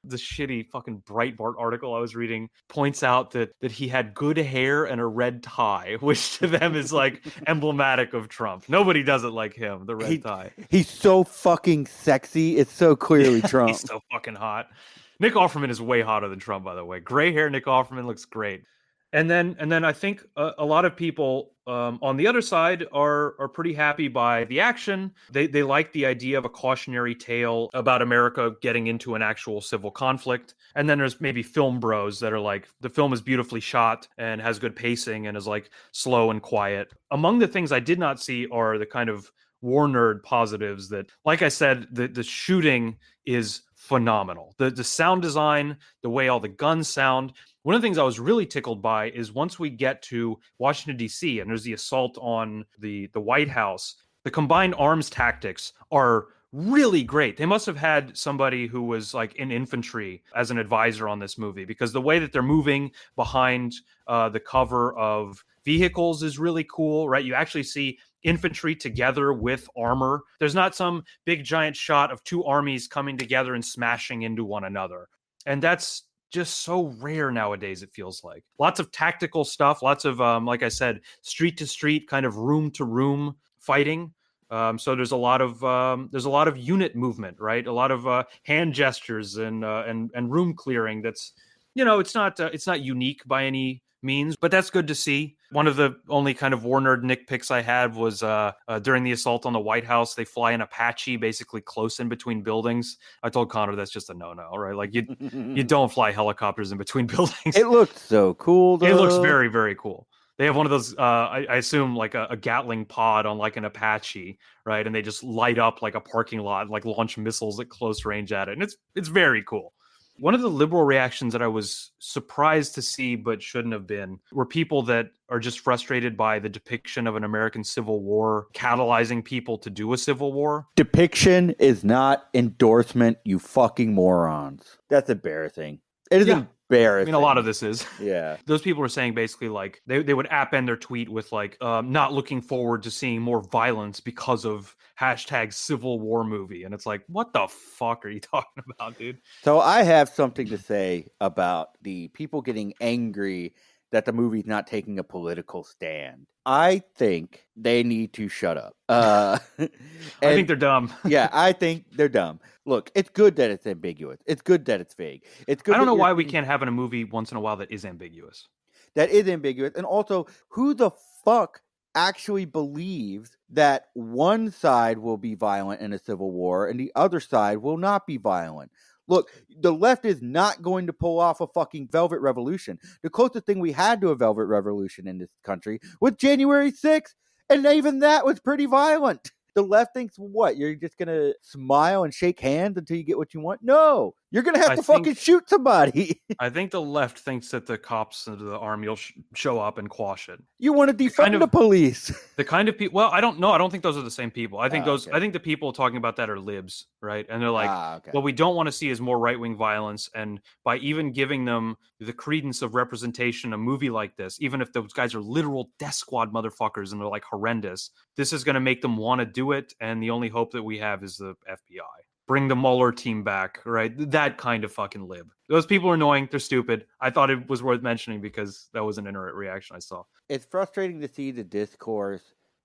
the shitty fucking Breitbart article I was reading points out that that he had good hair and a red tie, which to them is like emblematic of Trump. Nobody does it like him, the red he, tie. He's so fucking sexy. It's so clearly Trump. He's so fucking hot. Nick Offerman is way hotter than Trump, by the way. Gray hair Nick Offerman looks great. And then, and then I think a, a lot of people um, on the other side are are pretty happy by the action. They they like the idea of a cautionary tale about America getting into an actual civil conflict. And then there's maybe film bros that are like, the film is beautifully shot and has good pacing and is like slow and quiet. Among the things I did not see are the kind of war nerd positives that, like I said, the the shooting is phenomenal. The the sound design, the way all the guns sound. One of the things I was really tickled by is once we get to Washington, D C, and there's the assault on the, the White House, the combined arms tactics are really great. They must have had somebody who was like in infantry as an advisor on this movie, because the way that they're moving behind uh, the cover of vehicles is really cool, right? You actually see infantry together with armor. There's not some big giant shot of two armies coming together and smashing into one another. And that's just so rare nowadays, it feels like. Lots of tactical stuff, lots of, um, like I said, street to street, kind of room to room fighting. Um, so there's a lot of um, there's a lot of unit movement, right? A lot of uh, hand gestures and uh, and and room clearing. That's, you know, it's not uh, it's not unique by any means, but that's good to see. One of the only kind of war nerd nitpicks I had was uh, uh, during the assault on the White House, they fly an Apache basically close in between buildings. I told Connor that's just a no-no, right? Like you you don't fly helicopters in between buildings. It looks so cool, though. It looks very, very cool. They have one of those, uh, I, I assume, like a, a Gatling pod on like an Apache, right? And they just light up like a parking lot and like launch missiles at close range at it. And it's it's very cool. One of the liberal reactions that I was surprised to see, but shouldn't have been, were people that are just frustrated by the depiction of an American Civil War catalyzing people to do a civil war. Depiction is not endorsement, you fucking morons. That's embarrassing. It is Yeah. embarrassing. I mean, a lot of this is. Yeah. Those people are saying basically like they, they would append their tweet with like um, not looking forward to seeing more violence because of hashtag Civil War movie. And it's like, what the fuck are you talking about, dude? So I have something to say about the people getting angry that the movie's not taking a political stand. I think they need to shut up. Uh, I think they're dumb. yeah, I think they're dumb. Look, it's good that it's ambiguous. It's good that it's vague. It's good. I don't that know why you're- we can't have in a movie once in a while that is ambiguous. That is ambiguous. And also, who the fuck actually believes that one side will be violent in a civil war and the other side will not be violent? Look, the left is not going to pull off a fucking Velvet Revolution. The closest thing we had to a Velvet Revolution in this country was January sixth, and even that was pretty violent. The left thinks, what, you're just going to smile and shake hands until you get what you want? No, you're going to have I to think- fucking shoot somebody. I think the left thinks that the cops and the army will sh- show up and quash it. You want to defund kind of- the police. The kind of people, well, I don't know. I don't think those are the same people. I think Ah, those, okay. I think the people talking about that are libs, right? And they're like, ah, okay. what we don't want to see is more right-wing violence. And by even giving them the credence of representation, a movie like this, even if those guys are literal death squad motherfuckers and they're like horrendous, this is going to make them want to do it. And the only hope that we have is the F B I. Bring the Mueller team back, right? That kind of fucking lib. Those people are annoying. They're stupid. I thought it was worth mentioning because that was an internet reaction I saw. It's frustrating to see the discourse.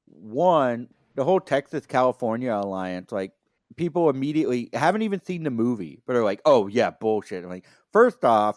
One, the whole Texas California alliance, like people immediately haven't even seen the movie, but are like, oh yeah, bullshit. I'm like, first off,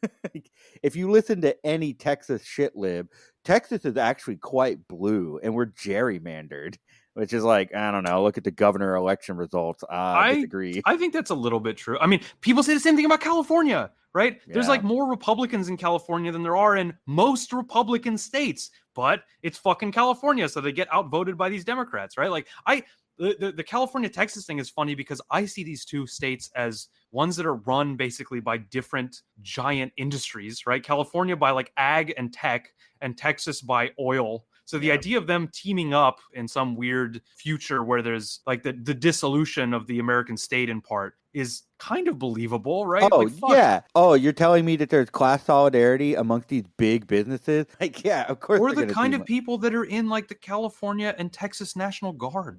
if you listen to any Texas shit lib, Texas is actually quite blue and we're gerrymandered, which is like, I don't know, look at the governor election results. Uh, I I- disagree. I think that's a little bit true. I mean, people say the same thing about California, right? There's Yeah. like more Republicans in California than there are in most Republican states, but it's fucking California, so they get outvoted by these Democrats, right? Like I the, the, the California Texas thing is funny because I see these two states as ones that are run basically by different giant industries, right? California by like ag and tech, and Texas by oil. So the Yeah. idea of them teaming up in some weird future where there's like the, the dissolution of the American state in part is kind of believable, right? Oh, Like, fuck. yeah. Oh, you're telling me that there's class solidarity amongst these big businesses? Like, yeah, of course. Or they're the gonna kind team of up. people that are in like the California and Texas National Guards.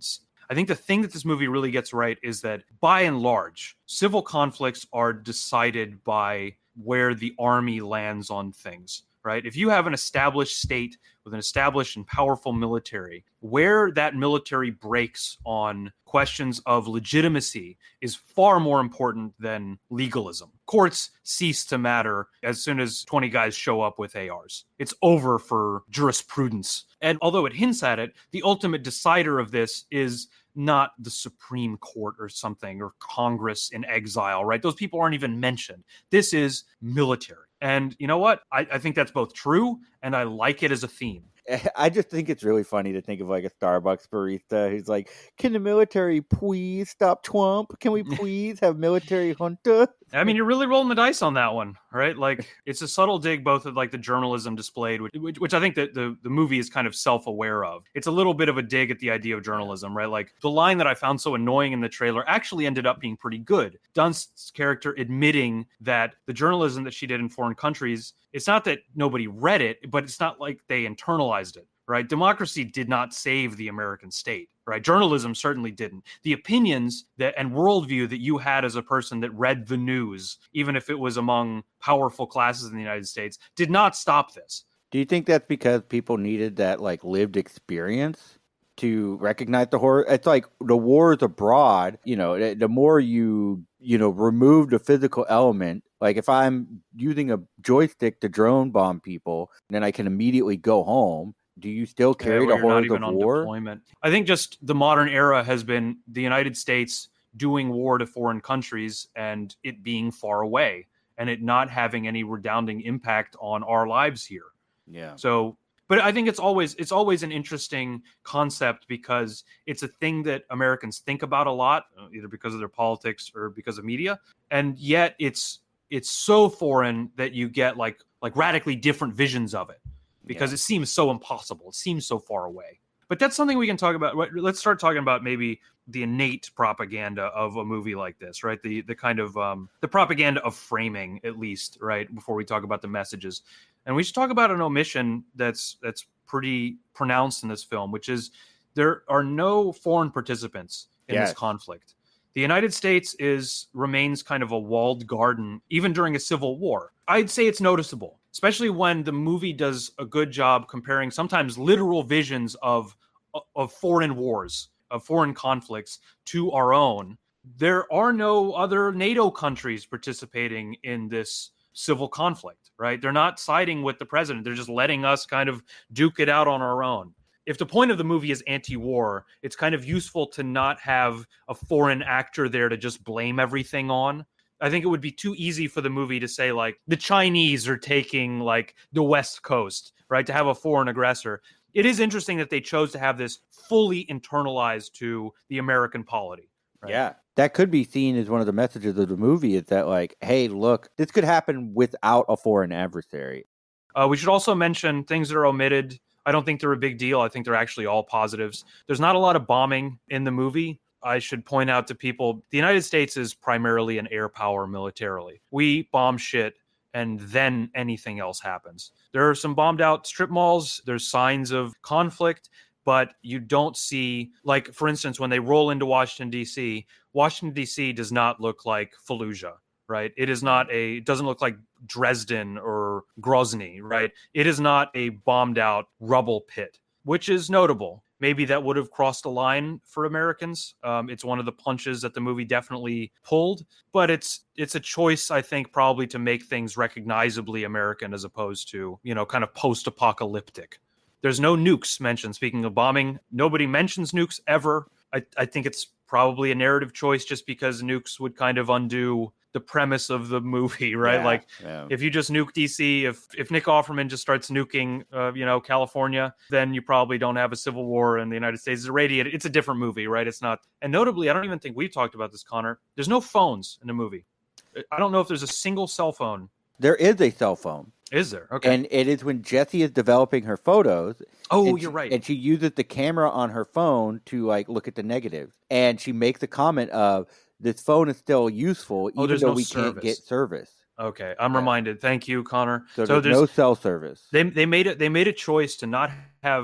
I think the thing that this movie really gets right is that, by and large, civil conflicts are decided by where the army lands on things, right? If you have an established state with an established and powerful military, where that military breaks on questions of legitimacy is far more important than legalism. Courts cease to matter as soon as twenty guys show up with A Rs. It's over for jurisprudence. And although it hints at it, the ultimate decider of this is not the Supreme Court or something, or Congress in exile, right? Those people aren't even mentioned. This is military. And you know what? I, I think that's both true, and I like it as a theme. I just think it's really funny to think of like a Starbucks barista who's like, can the military please stop Trump? Can we please have military junta? I mean, you're really rolling the dice on that one, right? Like, it's a subtle dig both at like the journalism displayed, which, which, which I think that the, the movie is kind of self-aware of. It's a little bit of a dig at the idea of journalism, right? Like, the line that I found so annoying in the trailer actually ended up being pretty good. Dunst's character admitting that the journalism that she did in foreign countries, it's not that nobody read it, but it's not like they internalized it, right? Democracy did not save the American state, right? Journalism certainly didn't. The opinions that and worldview that you had as a person that read the news, even if it was among powerful classes in the United States, did not stop this. Do you think that's because people needed that like lived experience to recognize the horror? It's like the wars abroad, you know, the more you, you know, remove the physical element. Like if I'm using a joystick to drone bomb people, then I can immediately go home. Do you still carry yeah, the horrors of war? Deployment. I think just the modern era has been the United States doing war to foreign countries and it being far away and it not having any redounding impact on our lives here. Yeah. So, but I think it's always it's always an interesting concept because it's a thing that Americans think about a lot, either because of their politics or because of media, and yet it's it's so foreign that you get like like radically different visions of it. Because yeah. It seems so impossible. It seems so far away. But that's something we can talk about. Let's start talking about maybe the innate propaganda of a movie like this, right? The the kind of um, the propaganda of framing, at least, right? Before we talk about the messages, and we should talk about an omission that's that's pretty pronounced in this film, which is there are no foreign participants in yes. this conflict. The United States is remains kind of a walled garden, even during a civil war. I'd say it's noticeable, especially when the movie does a good job comparing sometimes literal visions of, of foreign wars, of foreign conflicts to our own. There are no other NATO countries participating in this civil conflict, right? They're not siding with the president. They're just letting us kind of duke it out on our own. If the point of the movie is anti-war, it's kind of useful to not have a foreign actor there to just blame everything on. I think it would be too easy for the movie to say, like, the Chinese are taking, like, the West Coast, right, to have a foreign aggressor. It is interesting that they chose to have this fully internalized to the American polity. Right? Yeah, that could be seen as one of the messages of the movie is that, like, hey, look, this could happen without a foreign adversary. Uh, we should also mention things that are omitted. I don't think they're a big deal. I think they're actually all positives. There's not a lot of bombing in the movie. I should point out to people, the United States is primarily an air power militarily. We bomb shit and then anything else happens. There are some bombed out strip malls. There's signs of conflict, but you don't see, like, for instance, when they roll into Washington, D C, Washington, D C does not look like Fallujah, right? It is not a, it doesn't look like Dresden or Grozny, right? It is not a bombed out rubble pit, which is notable. Maybe that would have crossed a line for Americans. Um, it's one of the punches that the movie definitely pulled, but it's it's a choice, I think, probably to make things recognizably American as opposed to, you know, kind of post-apocalyptic. There's no nukes mentioned. Speaking of bombing, nobody mentions nukes ever. I, I think it's probably a narrative choice just because nukes would kind of undo the premise of the movie, right? Yeah, like yeah. If you just nuke D C, if if Nick Offerman just starts nuking, uh, you know, California, then you probably don't have a civil war and the United States is irradiated. It's a different movie, right? It's not. And notably, I don't even think we've talked about this, Connor. There's no phones in the movie. I don't know if there's a single cell phone. There is a cell phone. Is there? Okay. And it is when Jessie is developing her photos. Oh, you're she, right. And she uses the camera on her phone to like look at the negatives. And she makes the comment of, this phone is still useful, oh, even though no we service. can't get service. Okay, I'm yeah. reminded. Thank you, Connor. So, so there's, there's no cell service. They they made it. They made a choice to not have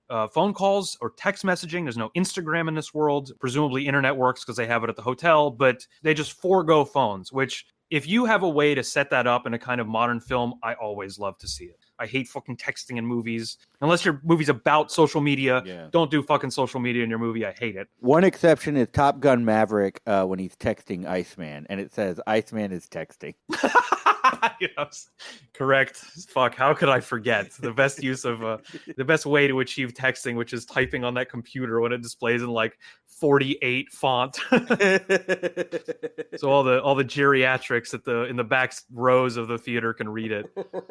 uh, phone calls or text messaging. There's no Instagram in this world. Presumably internet works because they have it at the hotel, but they just forego phones, which if you have a way to set that up in a kind of modern film, I always love to see it. I hate fucking texting in movies. Unless your movie's about social media, yeah. Don't do fucking social media in your movie. I hate it. One exception is Top Gun Maverick uh, when he's texting Iceman, and it says Iceman is texting. Yes, correct. Fuck, how could I forget? The best use of, uh, the best way to achieve texting, which is typing on that computer when it displays in like forty-eight font. So all the all the geriatrics at the in the back rows of the theater can read it.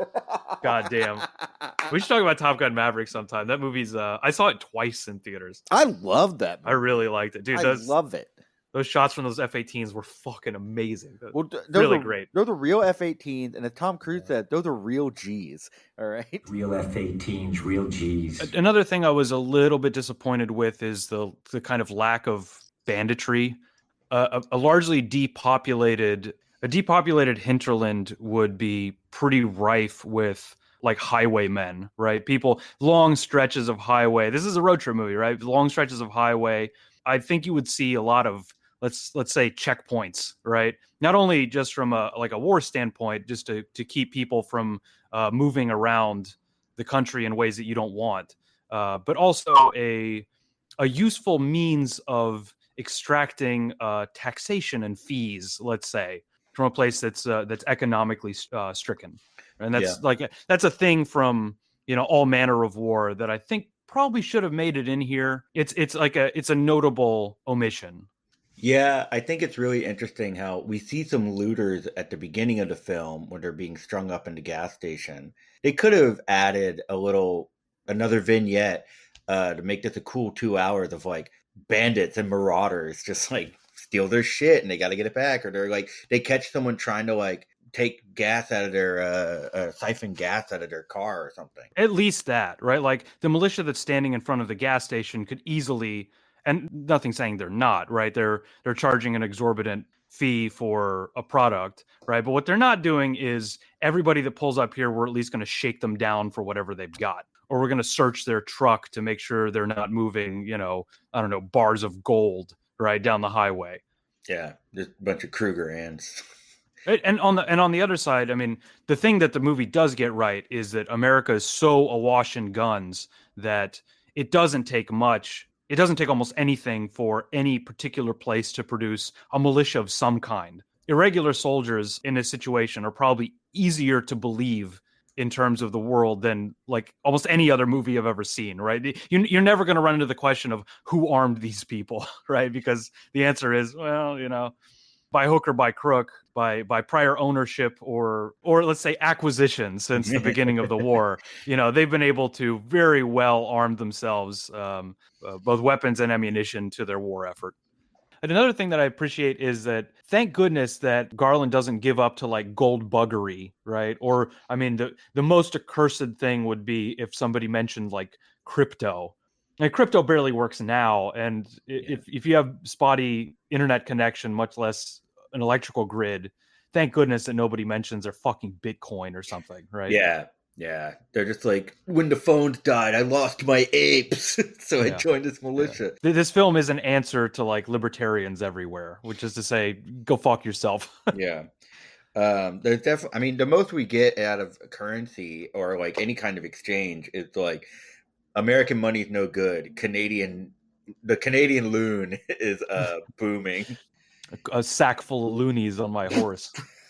God damn. We should talk about Top Gun Maverick sometime. That movie's uh I saw it twice in theaters. I love that movie. I really liked it. Dude, I those, love it. Those shots from those F eighteens were fucking amazing. Well, really are, great. Those are real F eighteens, and as Tom Cruise yeah. said, those are real G's. All right, real F eighteens, real G's. Another thing I was a little bit disappointed with is the the kind of lack of banditry. Uh, a, a largely depopulated, a depopulated hinterland would be pretty rife with like highwaymen, right? People, long stretches of highway. This is a road trip movie, right? Long stretches of highway. I think you would see a lot of let's let's say checkpoints, right? Not only just from a like a war standpoint, just to to keep people from uh, moving around the country in ways that you don't want, uh, but also a a useful means of extracting uh, taxation and fees, let's say, from a place that's uh, that's economically uh, stricken, and that's yeah. like that's a thing from you know all manner of war that I think probably should have made it in here. It's it's like a it's a notable omission. Yeah, I think it's really interesting how we see some looters at the beginning of the film when they're being strung up in the gas station. They could have added a little, another vignette uh, to make this a cool two hours of like bandits and marauders just like steal their shit and they got to get it back. Or they're like, they catch someone trying to like take gas out of their, uh, uh, siphon gas out of their car or something. At least that, right? Like the militia that's standing in front of the gas station could easily... And nothing saying they're not, right? They're they're charging an exorbitant fee for a product, right? But what they're not doing is everybody that pulls up here, we're at least going to shake them down for whatever they've got. Or we're going to search their truck to make sure they're not moving, you know, I don't know, bars of gold, right, down the highway. Yeah, just a bunch of Kruger ants. And on the and on the other side, I mean, the thing that the movie does get right is that America is so awash in guns that it doesn't take much. It doesn't take almost anything for any particular place to produce a militia of some kind. Irregular soldiers in this situation are probably easier to believe in terms of the world than like almost any other movie I've ever seen, right? You, you're never going to run into the question of who armed these people, right? Because the answer is, well, you know, by hook or by crook, by by prior ownership or or let's say acquisition since the beginning of the war, you know, they've been able to very well arm themselves, um, uh, both weapons and ammunition to their war effort. And another thing that I appreciate is that thank goodness that Garland doesn't give up to like gold buggery, right? Or I mean, the the most accursed thing would be if somebody mentioned like crypto. And crypto barely works now, and yeah. if if you have spotty internet connection, much less an electrical grid, thank goodness that nobody mentions their fucking Bitcoin or something, right? Yeah, yeah. They're just like, when the phones died, I lost my apes, so yeah. I joined this militia. Yeah. This film is an answer to like libertarians everywhere, which is to say, go fuck yourself. Yeah. Um, there's definitely, I mean, the most we get out of currency or like any kind of exchange is like, American money is no good. Canadian, the Canadian loon is uh, booming. A, a sack full of loonies on my horse.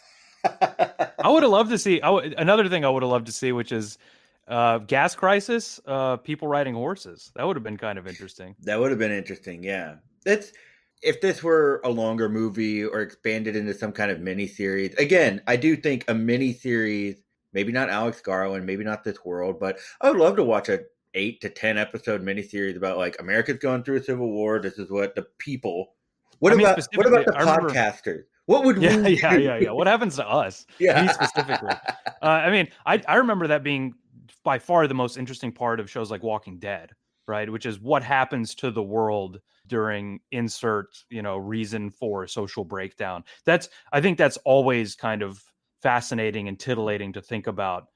I would have loved to see. I w- another thing I would have loved to see, which is uh, gas crisis. Uh, people riding horses. That would have been kind of interesting. That would have been interesting. Yeah, that's if this were a longer movie or expanded into some kind of mini series. Again, I do think a mini series. Maybe not Alex Garland. Maybe not this world. But I would love to watch a eight to ten episode miniseries about like America's going through a civil war. This is what the people. What I about what about the podcasters? Remember, what would yeah, we yeah, do? yeah, yeah? What happens to us? Yeah, me specifically. uh, I mean, I I remember that being by far the most interesting part of shows like Walking Dead, right? Which is what happens to the world during insert, you know, reason for social breakdown. That's I think that's always kind of fascinating and titillating to think about.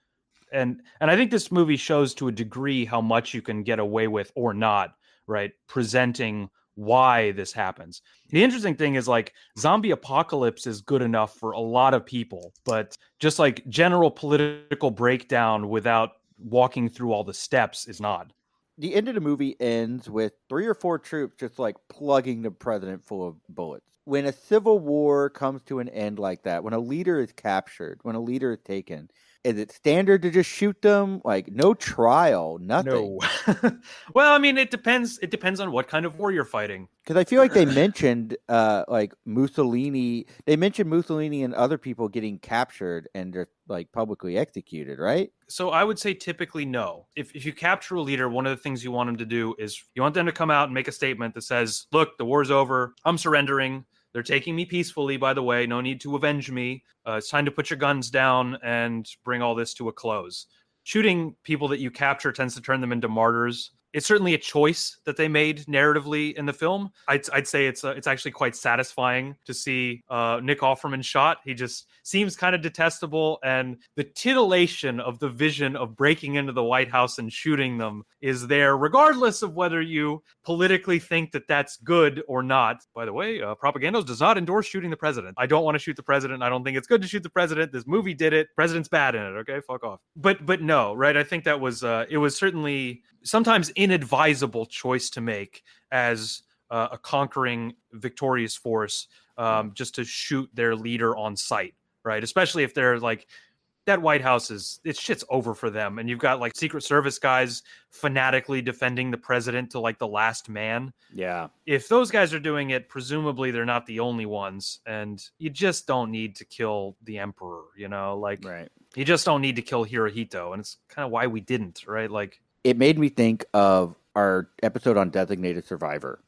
And and I think this movie shows to a degree how much you can get away with or not, right? Presenting why this happens. The interesting thing is like zombie apocalypse is good enough for a lot of people, but just like general political breakdown without walking through all the steps is not. The end of the movie ends with three or four troops just like plugging the president full of bullets. When a civil war comes to an end like that, when a leader is captured, when a leader is taken, is it standard to just shoot them? Like no trial, nothing. No. Well, I mean, it depends. It depends on what kind of war you're fighting. Because I feel like they mentioned uh, like Mussolini. They mentioned Mussolini and other people getting captured and just like publicly executed, right? So I would say typically no. If if you capture a leader, one of the things you want them to do is you want them to come out and make a statement that says, look, the war's over. I'm surrendering. They're taking me peacefully, by the way. No need to avenge me. Uh, it's time to put your guns down and bring all this to a close. Shooting people that you capture tends to turn them into martyrs. It's certainly a choice that they made narratively in the film. I'd, I'd say it's uh, it's actually quite satisfying to see uh, Nick Offerman shot. He just seems kind of detestable, and the titillation of the vision of breaking into the White House and shooting them is there, regardless of whether you politically think that that's good or not. By the way, uh, Propagandos does not endorse shooting the president. I don't want to shoot the president. I don't think it's good to shoot the president. This movie did it. President's bad in it. Okay, fuck off. But but no, right? I think that was uh, it was certainly sometimes inadvisable choice to make as uh, a conquering victorious force, um, just to shoot their leader on sight, right? Especially if they're like, that White House is, it shit's over for them. And you've got like Secret Service guys fanatically defending the president to like the last man. Yeah. If those guys are doing it, presumably they're not the only ones. And you just don't need to kill the emperor, you know, like Right. you just don't need to kill Hirohito. And it's kind of why we didn't, right? Like, It made me think of our episode on Designated Survivor.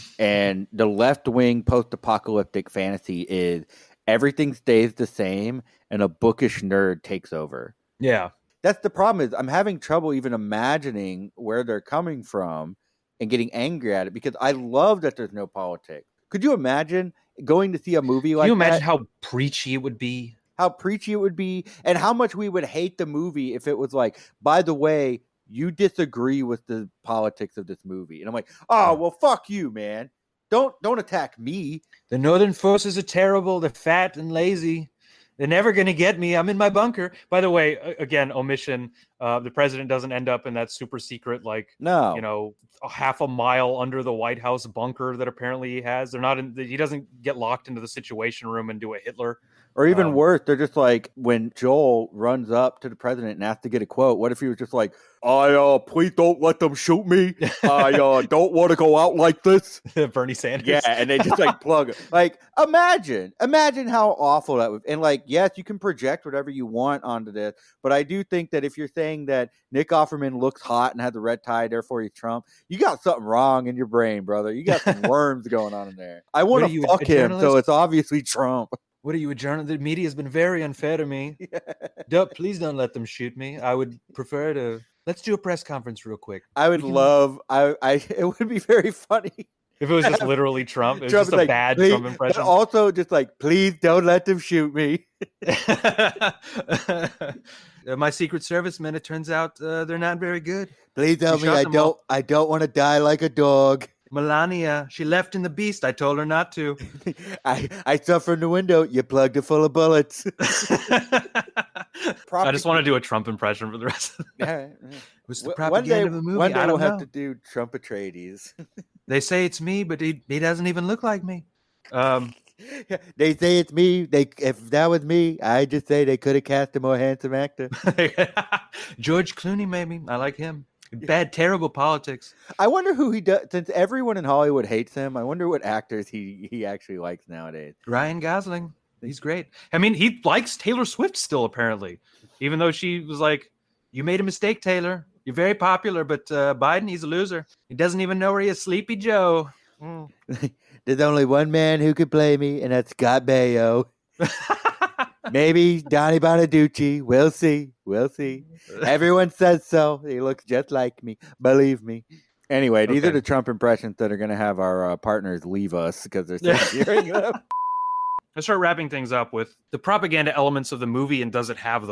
And the left-wing post-apocalyptic fantasy is everything stays the same and a bookish nerd takes over. yeah. That's the problem is I'm having trouble even imagining where they're coming from and getting angry at it because I love that there's no politics. Could you imagine going to see a movie like that? Can you imagine how preachy it would be? How preachy it would be and how much we would hate the movie if it was like, by the way, you disagree with the politics of this movie. And I'm like, oh, well, fuck you, man. Don't don't attack me. The Northern forces are terrible. They're fat and lazy. They're never going to get me. I'm in my bunker. By the way, again, omission. Uh, the president doesn't end up in that super secret, like, No. you know, a half a mile under the White House bunker that apparently he has. They're not in. He doesn't get locked into the Situation Room and do a Hitler. Or even Um, worse, they're just like when Joel runs up to the president and asks to get a quote. What if he was just like, I uh, please don't let them shoot me. I uh, don't want to go out like this. Bernie Sanders. Yeah, and they just like plug it. Like, imagine, imagine how awful that would. And like, yes, you can project whatever you want onto this, but I do think that if you're saying that Nick Offerman looks hot and has a red tie, therefore he's Trump, you got something wrong in your brain, brother. You got some worms going on in there. I want What are to you, a fuck him, so journalist? it's obviously Trump. What are you, a journalist? The media has been very unfair to me. Don't, please don't let them shoot me. I would prefer to. Let's do a press conference real quick. I would We can- love. I. I. It would be very funny. If it was just literally Trump, it was Trump's just a like, bad "Please," Trump but impression. also, just like, please don't let them shoot me. Uh, My Secret Service men, it turns out uh, they're not very good. Please tell You me shot I them don't. all. I don't want to die like a dog. Melania, she left in the beast. I told her not to. I. I saw from the window. You plugged it full of bullets. I just want to do a Trump impression for the rest of the All right, all right. Was the W- One day, propaganda of the movie? one day I we'll don't have know. to do Trump Atreides. They say it's me, but he, he doesn't even look like me. Um, They say it's me. They if that was me, I just say they could have cast a more handsome actor. George Clooney, maybe. I like him. Bad, terrible politics. I wonder who he does. Since everyone in Hollywood hates him, I wonder what actors he he actually likes nowadays. Ryan Gosling. He's great. I mean, he likes Taylor Swift still, apparently, even though she was like, you made a mistake, Taylor. You're very popular, but uh, Biden, he's a loser. He doesn't even know where he is. Sleepy Joe. Mm. There's only one man who could play me, and that's Scott Baio. Maybe Donnie Bonaducci. We'll see. We'll see. Everyone says so. He looks just like me. Believe me. Anyway, these Okay. are the Trump impressions that are going to have our uh, partners leave us because they're sick of hearing them. Let's start wrapping things up with the propaganda elements of the movie, and does it have them?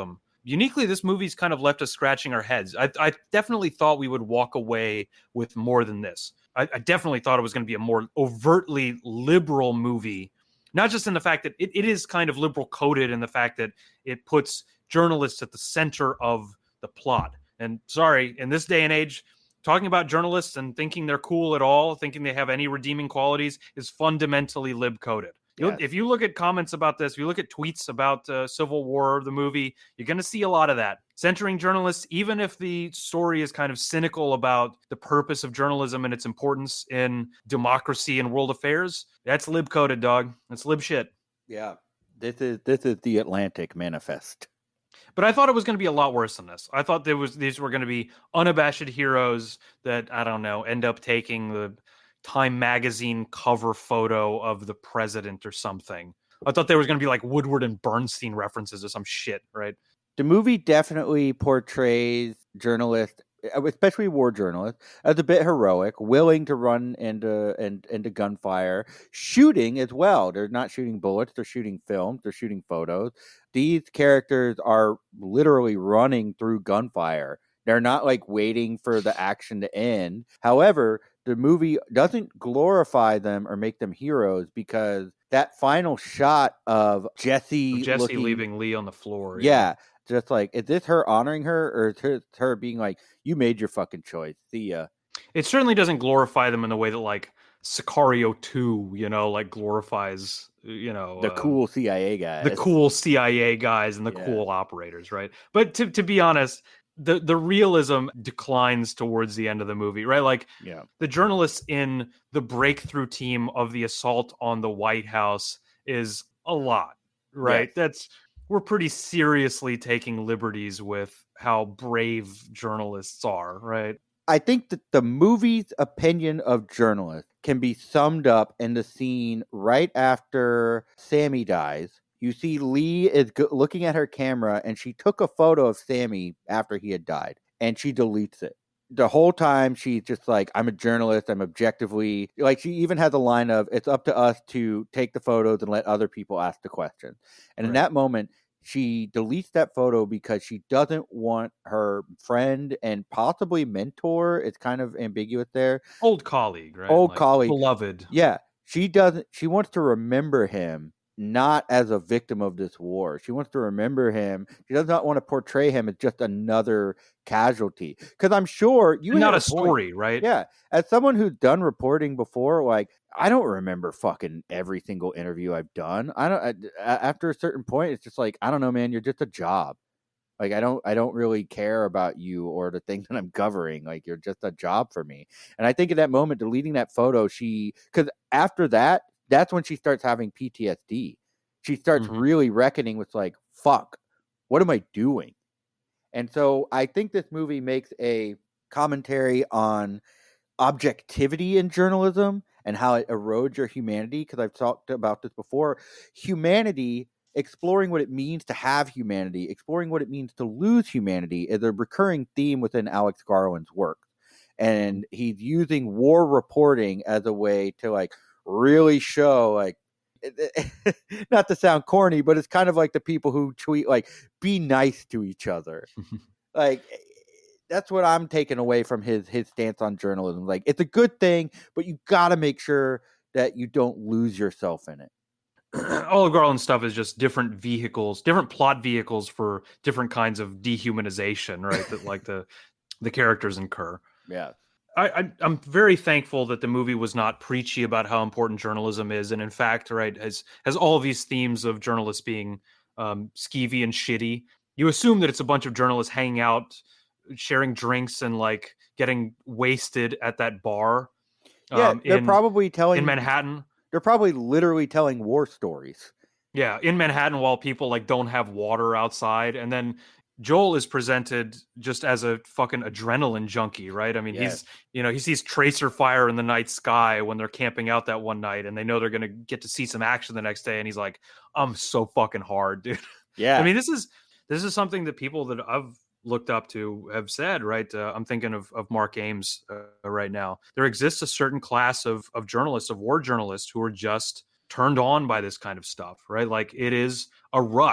uniquely, this movie's kind of left us scratching our heads. I, I definitely thought we would walk away with more than this. I, I definitely thought it was going to be a more overtly liberal movie, not just in the fact that it, it is kind of liberal coded in the fact that it puts journalists at the center of the plot. And sorry, in this day and age, talking about journalists and thinking they're cool at all, thinking they have any redeeming qualities, is fundamentally lib coded. Yes. If you look at comments about this, if you look at tweets about uh, Civil War, the movie, you're going to see a lot of that. Centering journalists, even if the story is kind of cynical about the purpose of journalism and its importance in democracy and world affairs, that's lib-coded, dog. That's lib shit. Yeah. This is this is the Atlantic Manifest. But I thought it was going to be a lot worse than this. I thought there was these were going to be unabashed heroes that, I don't know, end up taking the Time magazine cover photo of the president or something. I thought there was going to be like Woodward and Bernstein references or some shit, right? The movie definitely portrays journalists, especially war journalists, as a bit heroic, willing to run into and into gunfire, shooting as well. They're not shooting bullets, they're shooting films, they're shooting photos. These characters are literally running through gunfire. They're not like waiting for the action to end. However, the movie doesn't glorify them or make them heroes, because that final shot of Jesse, Jesse looking, leaving Lee on the floor. Yeah, yeah. Just like, is this her honoring her, or is her, her being like, you made your fucking choice, see ya? It certainly doesn't glorify them in the way that like Sicario two, you know, like glorifies, you know, the uh, cool C I A guys, the cool C I A guys and the Yeah. cool operators, right? But to to be honest, the the realism declines towards the end of the movie, right? Like, yeah, the journalists in the breakthrough team of the assault on the White House is a lot, right? Yes. That's we're pretty seriously taking liberties with how brave journalists are, right? I think that the movie's opinion of journalists can be summed up in the scene right after Sammy dies. You see Lee is go- looking at her camera, and she took a photo of Sammy after he had died, and she deletes it. The whole time she's just like, I'm a journalist, I'm objectively, like, she even has a line of, it's up to us to take the photos and let other people ask the questions. And in Right. that moment, she deletes that photo because she doesn't want her friend and possibly mentor, it's kind of ambiguous there, Old colleague, right? Old Like, colleague. beloved. Yeah, she doesn't, she wants to remember him not as a victim of this war. She wants to remember him. She does not want to portray him as just another casualty. Because I'm sure you Not had a point. story, right? Yeah, as someone who's done reporting before, like, I don't remember fucking every single interview I've done. I don't. I, after a certain point, it's just like, I don't know, man. You're just a job. Like, I don't. I don't really care about you or the thing that I'm covering. Like, you're just a job for me. And I think at that moment, deleting that photo, she, because after that, that's when she starts having P T S D. She starts Mhm. really reckoning with like, fuck, what am I doing? And so I think this movie makes a commentary on objectivity in journalism and how it erodes your humanity. Because I've talked about this before. Humanity, exploring what it means to have humanity, exploring what it means to lose humanity, is a recurring theme within Alex Garland's work. And he's using war reporting as a way to like really show, like, not to sound corny, but it's kind of like the people who tweet like, be nice to each other. Like, that's what I'm taking away from his his stance on journalism. Like, it's a good thing, but you got to make sure that you don't lose yourself in it. All of Garland's stuff is just different vehicles, different plot vehicles for different kinds of dehumanization, right? That like the the characters incur. Yeah. I, I, I'm very thankful that the movie was not preachy about how important journalism is, and in fact, right, has has all of these themes of journalists being um, skeevy and shitty. You assume that it's a bunch of journalists hanging out, sharing drinks, and like getting wasted at that bar. Yeah, um, they're in, probably telling in Manhattan. They're probably literally telling war stories. Yeah, in Manhattan while people like don't have water outside, and then Joel is presented just as a fucking adrenaline junkie, right? I mean, Yes. he's, you know, he sees tracer fire in the night sky when they're camping out that one night, and they know they're going to get to see some action the next day. And he's like, I'm so fucking hard, dude. Yeah. I mean, this is, this is something that people that I've looked up to have said, right? Uh, I'm thinking of, of Mark Ames uh, right now. There exists a certain class of, of journalists, of war journalists, who are just turned on by this kind of stuff, right? Like, it is a rush.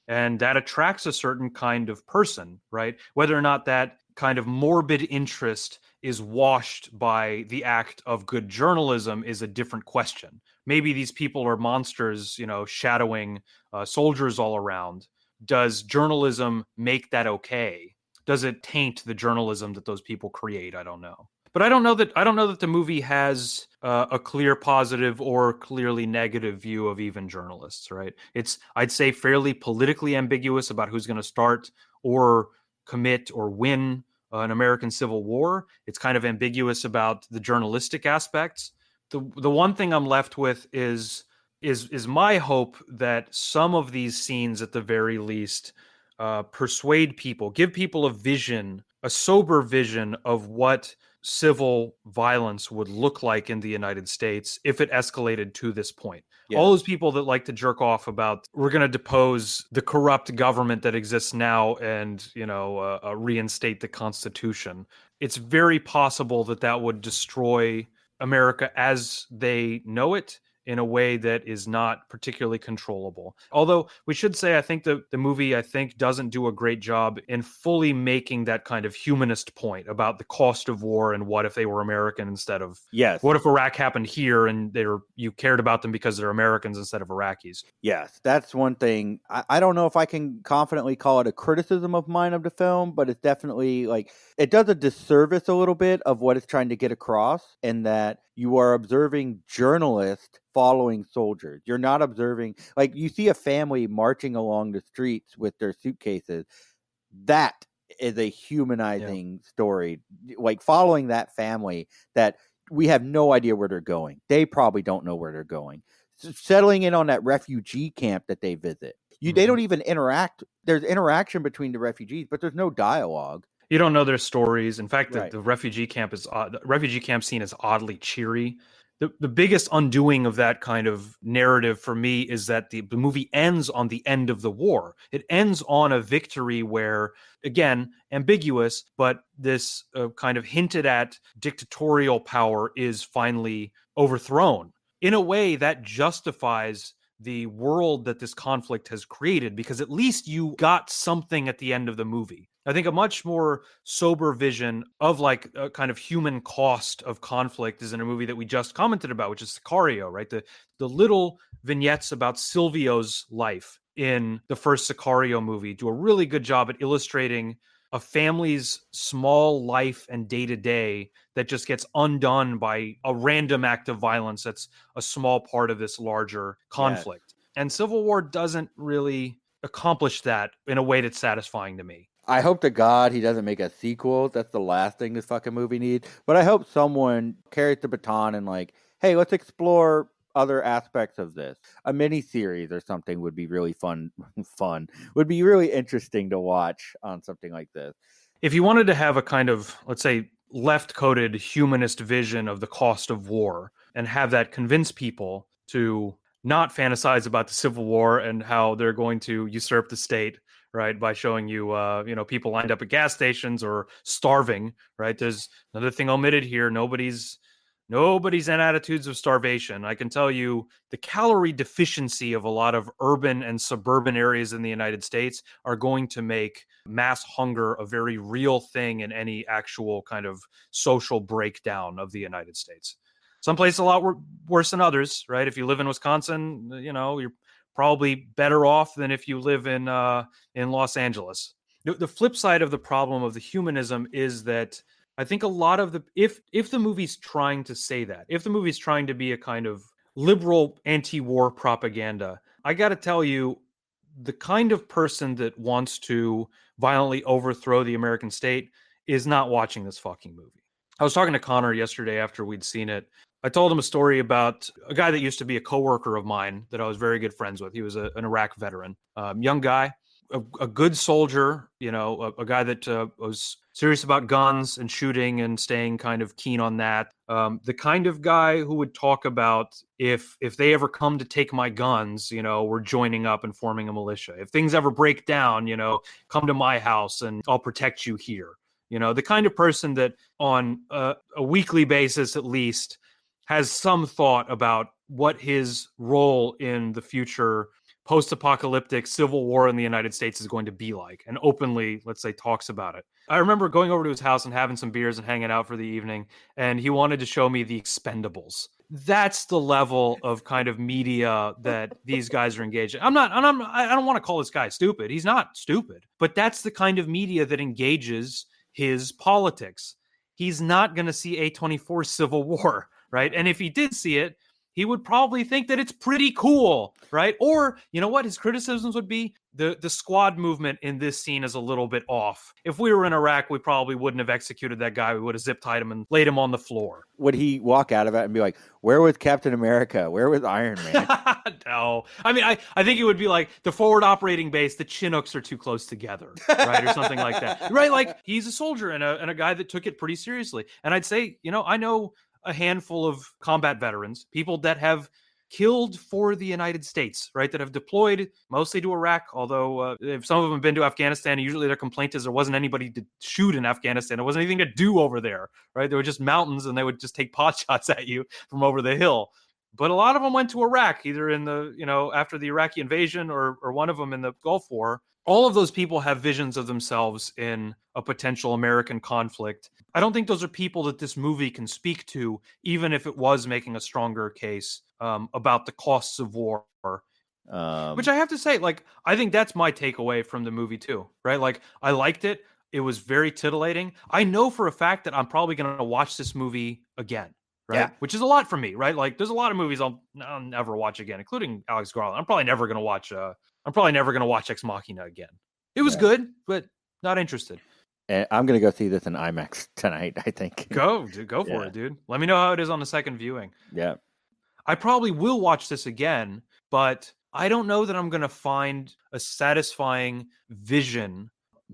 And that attracts a certain kind of person, right? Whether or not that kind of morbid interest is washed by the act of good journalism is a different question. Maybe these people are monsters, you know, shadowing uh, soldiers all around. Does journalism make that okay? Does it taint the journalism that those people create? I don't know. But I don't know that I don't know that the movie has uh, a clear positive or clearly negative view of even journalists, right? It's, I'd say, fairly politically ambiguous about who's going to start or commit or win uh, an American Civil War. It's kind of ambiguous about the journalistic aspects. The the one thing I'm left with is is is my hope that some of these scenes, at the very least, uh, persuade people, give people a vision, a sober vision of what civil violence would look like in the United States if it escalated to this point. Yeah. All those people that like to jerk off about we're going to depose the corrupt government that exists now and, you know, uh, uh, reinstate the Constitution. It's very possible that that would destroy America as they know it in a way that is not particularly controllable. Although we should say, I think the, the movie, I think, doesn't do a great job in fully making that kind of humanist point about the cost of war and what if they were American instead of, yes. What if Iraq happened here and they were, you cared about them because they're Americans instead of Iraqis? Yes, that's one thing. I, I don't know if I can confidently call it a criticism of mine of the film, but it's definitely like, it does a disservice a little bit of what it's trying to get across, in that you are observing journalists following soldiers. You're not observing, like, you see a family marching along the streets with their suitcases. That is a humanizing yeah. story. Like, following that family that we have no idea where they're going. They probably don't know where they're going. Settling in on that refugee camp that they visit. You, mm-hmm. They don't even interact. There's interaction between the refugees, but there's no dialogue. You don't know their stories. In fact, the, right. the refugee camp is odd, the refugee camp scene is oddly cheery. The the biggest undoing of that kind of narrative for me is that the, the movie ends on the end of the war. It ends on a victory where, again, ambiguous, but this uh, kind of hinted at dictatorial power is finally overthrown in a way that justifies the world that this conflict has created, because at least you got something at the end of the movie. I think a much more sober vision of like a kind of human cost of conflict is in a movie that we just commented about, which is Sicario, right? The the little vignettes about Silvio's life in the first Sicario movie do a really good job at illustrating a family's small life and day-to-day that just gets undone by a random act of violence that's a small part of this larger conflict. Yes. And Civil War doesn't really accomplish that in a way that's satisfying to me. I hope to God he doesn't make a sequel. That's the last thing this fucking movie needs. But I hope someone carries the baton and like, hey, let's explore other aspects of this. A mini series or something would be really fun. Fun would be really interesting to watch on something like this. If you wanted to have a kind of, let's say, left-coded humanist vision of the cost of war and have that convince people to not fantasize about the Civil War and how they're going to usurp the state, right, by showing you, uh, you know, people lined up at gas stations or starving, right? There's another thing omitted here. Nobody's nobody's in attitudes of starvation. I can tell you the calorie deficiency of a lot of urban and suburban areas in the United States are going to make mass hunger a very real thing in any actual kind of social breakdown of the United States. Some places a lot wor- worse than others, right? If you live in Wisconsin, you know, you're probably better off than if you live in uh, in Los Angeles. The, the flip side of the problem of the humanism is that I think a lot of the, if if the movie's trying to say that, if the movie's trying to be a kind of liberal anti-war propaganda, I got to tell you, the kind of person that wants to violently overthrow the American state is not watching this fucking movie. I was talking to Connor yesterday after we'd seen it. I told him a story about a guy that used to be a coworker of mine that I was very good friends with. He was a, an Iraq veteran, um, young guy, a, a good soldier, you know, a, a guy that uh, was serious about guns and shooting and staying kind of keen on that. Um, the kind of guy who would talk about if if they ever come to take my guns, you know, we're joining up and forming a militia. If things ever break down, you know, come to my house and I'll protect you here. You know, the kind of person that on a, a weekly basis, at least, has some thought about what his role in the future post-apocalyptic civil war in the United States is going to be like, and openly, let's say, talks about it. I remember going over to his house and having some beers and hanging out for the evening, and he wanted to show me The Expendables. That's the level of kind of media that these guys are engaged in. I'm not, and I'm, I don't want to call this guy stupid. He's not stupid, but that's the kind of media that engages his politics. He's not going to see A twenty-four Civil War, right? And if he did see it, he would probably think that it's pretty cool, right? Or, you know what his criticisms would be? The the squad movement in this scene is a little bit off. If we were in Iraq, we probably wouldn't have executed that guy. We would have zip tied him and laid him on the floor. Would he walk out of it and be like, where was Captain America? Where was Iron Man? No. I mean, I, I think it would be like the forward operating base, the Chinooks are too close together, right? Or something like that. Right? Like, he's a soldier and a, and a guy that took it pretty seriously. And I'd say, you know, I know a handful of combat veterans, people that have killed for the United States, right? That have deployed mostly to Iraq, although uh, if some of them have been to Afghanistan, usually their complaint is there wasn't anybody to shoot in Afghanistan. There wasn't anything to do over there, right? There were just mountains and they would just take pot shots at you from over the hill. But a lot of them went to Iraq, either in the, you know, after the Iraqi invasion or, or one of them in the Gulf War. All of those people have visions of themselves in a potential American conflict. I don't think those are people that this movie can speak to, even if it was making a stronger case um, about the costs of war. Um, Which I have to say, like, I think that's my takeaway from the movie too, right? Like, I liked it. It was very titillating. I know for a fact that I'm probably going to watch this movie again, right? Yeah. Which is a lot for me, right? Like, there's a lot of movies I'll, I'll never watch again, including Alex Garland. I'm probably never going to watch uh, I'm probably never going to watch Ex Machina again. It was yeah. good, but not interested. And I'm going to go see this in IMAX tonight, I think. Go, dude, go for yeah. it, dude. Let me know how it is on the second viewing. Yeah. I probably will watch this again, but I don't know that I'm going to find a satisfying vision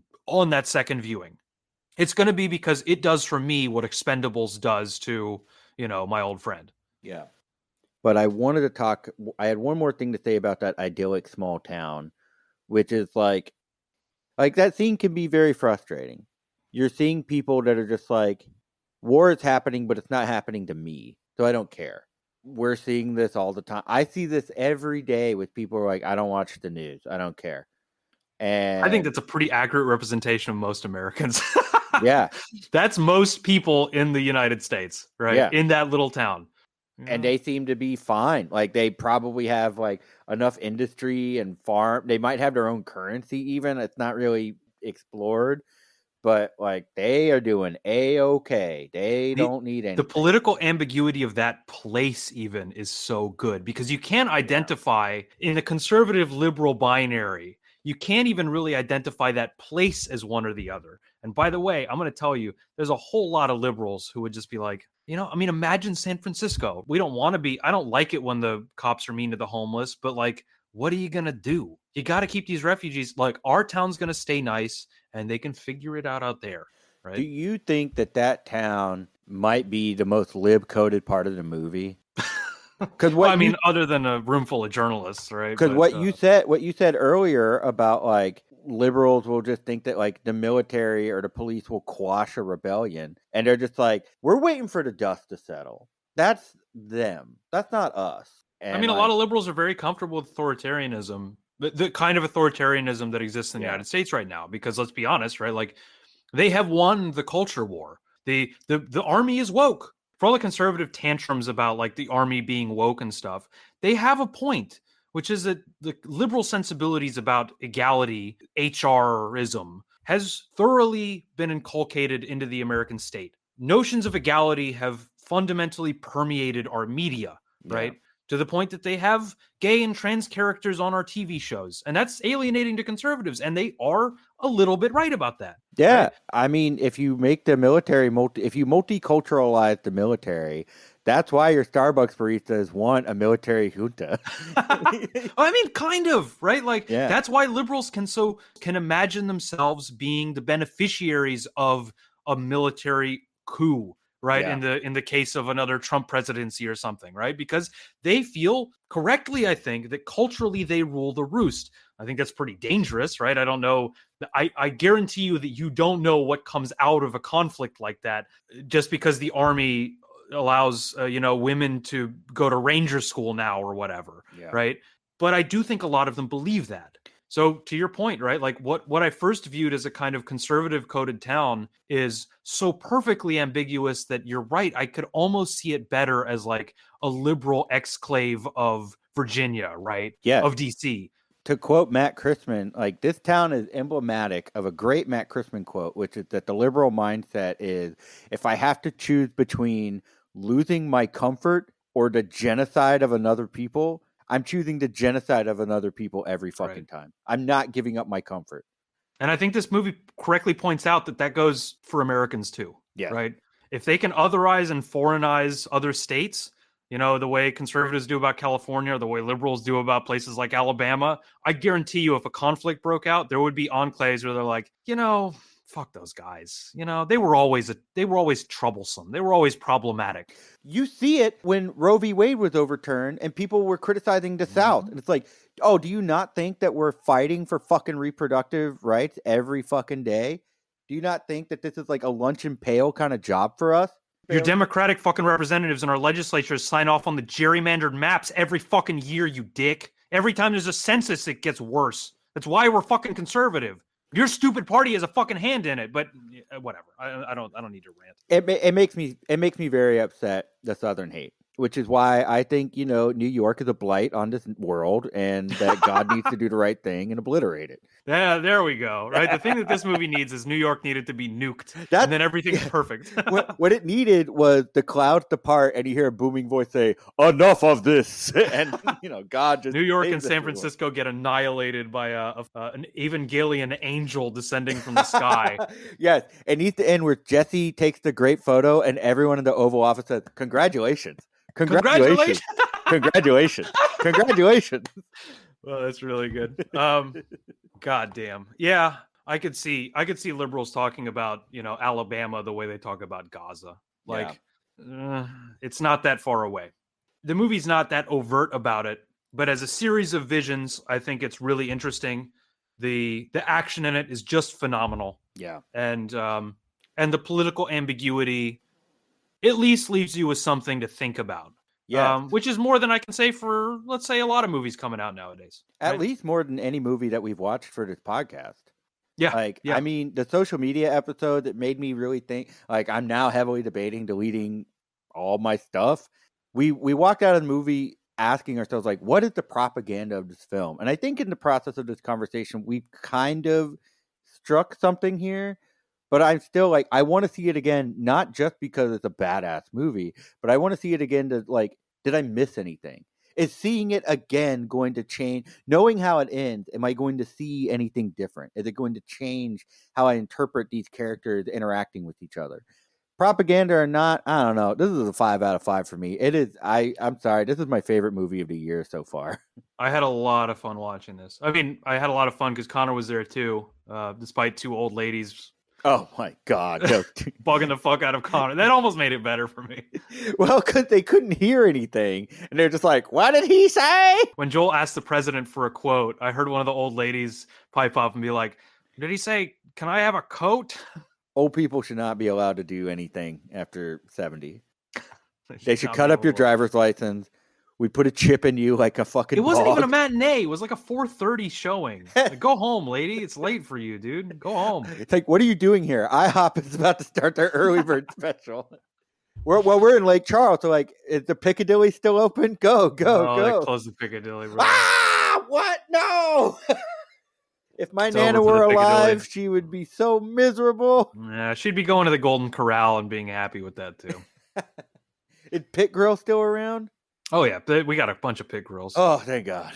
on that second viewing. It's going to be because it does for me what Expendables does to, you know, my old friend. Yeah. But I wanted to talk, I had one more thing to say about that idyllic small town, which is like, like that scene can be very frustrating. You're seeing people that are just like, war is happening, but it's not happening to me, so I don't care. We're seeing this all the time. I see this every day with people who are like, I don't watch the news, I don't care. And I think that's a pretty accurate representation of most Americans. Yeah. That's most people in the United States, right? Yeah. In that little town. And they seem to be fine. Like, they probably have like enough industry and farm. They might have their own currency even. It's not really explored. But like, they are doing A-okay. They the, don't need anything. The political ambiguity of that place even is so good because you can't identify yeah. in the conservative liberal binary. You can't even really identify that place as one or the other. And by the way, I'm going to tell you, there's a whole lot of liberals who would just be like, you know, I mean, imagine San Francisco. We don't want to be, I don't like it when the cops are mean to the homeless, but like, what are you going to do? You got to keep these refugees, like, our town's going to stay nice and they can figure it out out there, right? Do you think that that town might be the most lib-coded part of the movie? Because what well, I mean, you, other than a room full of journalists, right? Because what uh, you said, what you said earlier about like liberals will just think that like the military or the police will quash a rebellion, and they're just like, we're waiting for the dust to settle. That's them. That's not us. And I mean, like, a lot of liberals are very comfortable with authoritarianism, the, the kind of authoritarianism that exists in the yeah. United States right now. Because let's be honest, right? Like, they have won the culture war. The the the army is woke. For all the conservative tantrums about like the army being woke and stuff, they have a point, which is that the liberal sensibilities about egality, H R-ism, has thoroughly been inculcated into the American state. Notions of egality have fundamentally permeated our media, yeah. right? To the point that they have gay and trans characters on our T V shows. And that's alienating to conservatives. And they are a little bit right about that. Yeah. Right? I mean, if you make the military, multi, if you multiculturalize the military, that's why your Starbucks baristas want a military junta. I mean, kind of, right? Like, yeah. that's why liberals can so can imagine themselves being the beneficiaries of a military coup. Right. Yeah. In the in the case of another Trump presidency or something. Right. Because they feel correctly, I think, that culturally they rule the roost. I think that's pretty dangerous. Right. I don't know. I, I guarantee you that you don't know what comes out of a conflict like that just because the army allows, uh, you know, women to go to ranger school now or whatever. Yeah. Right. but I do think a lot of them believe that. So to your point, right? Like what, what I first viewed as a kind of conservative coded town is so perfectly ambiguous that you're right. I could almost see it better as like a liberal exclave of Virginia, right? Yeah. Of D C. To quote Matt Christman, like this town is emblematic of a great Matt Christman quote, which is that the liberal mindset is if I have to choose between losing my comfort or the genocide of another people, I'm choosing the genocide of another people every fucking Right. time. I'm not giving up my comfort. And I think this movie correctly points out that that goes for Americans too. Yeah. Right. If they can otherize and foreignize other states, you know, the way conservatives do about California, or the way liberals do about places like Alabama, I guarantee you if a conflict broke out, there would be enclaves where they're like, you know, fuck those guys. You know, they were always a, they were always troublesome. They were always problematic. You see it when Roe v. Wade was overturned and people were criticizing the South. And it's like, oh, do you not think that we're fighting for fucking reproductive rights every fucking day? Do you not think that this is like a lunch and pail kind of job for us? Your Democratic fucking representatives in our legislatures sign off on the gerrymandered maps every fucking year, you dick. Every time there's a census, it gets worse. That's why we're fucking conservative. Your stupid party has a fucking hand in it, but whatever. I, I don't. I don't need to rant. It it makes me it makes me very upset, the Southern hate, which is why I think you know New York is a blight on this world, and that God needs to do the right thing and obliterate it. Yeah, there we go. Right. The thing that this movie needs is New York needed to be nuked, That- and then everything's perfect. what, what it needed was the clouds to part, and you hear a booming voice say, "Enough of this," and you know God just New York and saves San everyone. Francisco get annihilated by a, a, a an Evangelion angel descending from the sky. Yes, it needs to end where Jesse takes the great photo, and everyone in the Oval Office says, "Congratulations, congratulations, congratulations, congratulations." Well, that's really good. Um, God damn. Yeah, I could see I could see liberals talking about, you know, Alabama the way they talk about Gaza. Like, uh, it's not that far away. The movie's not that overt about it, but as a series of visions, I think it's really interesting. The the action in it is just phenomenal. Yeah. And um and the political ambiguity at least leaves you with something to think about. Yeah. Um, which is more than I can say for, let's say, a lot of movies coming out nowadays. At right? least more than any movie that we've watched for this podcast. Yeah. Like, yeah. I mean, the social media episode that made me really think, like, I'm now heavily debating deleting all my stuff. We we walked out of the movie asking ourselves, like, what is the propaganda of this film? And I think in the process of this conversation, we've kind of struck something here. But I'm still like, I want to see it again, not just because it's a badass movie, but I want to see it again to like, did I miss anything? Is seeing it again going to change? Knowing how it ends, am I going to see anything different? Is it going to change how I interpret these characters interacting with each other? Propaganda or not, I don't know. This is a five out of five for me. It is, I, I'm sorry, this is my favorite movie of the year so far. I had a lot of fun watching this. I mean, I had a lot of fun because Connor was there too, uh, despite two old ladies Oh my God. No. bugging the fuck out of Connor. That almost made it better for me. Well, because they couldn't hear anything. And they're just like, what did he say? When Joel asked the president for a quote, I heard one of the old ladies pipe up and be like, did he say, can I have a coat? Old people should not be allowed to do anything after seventy. They should not cut be up your allowed. driver's license. We put a chip in you like a fucking It wasn't dog. even a matinee. It was like a four thirty showing. Like, go home, lady. It's late for you, dude. Go home. It's like, what are you doing here? IHOP is about to start their early bird special. We're, well, we're in Lake Charles, so like, is the Piccadilly still open? Go, go, oh, go. They closed the Piccadilly, bro. Ah, what? No. If my It's Nana over for were the Piccadilly. alive, she would be so miserable. Yeah, she'd be going to the Golden Corral and being happy with that too. Is Pit Grill still around? Oh yeah, th- we got a bunch of pit grills. Oh, thank God.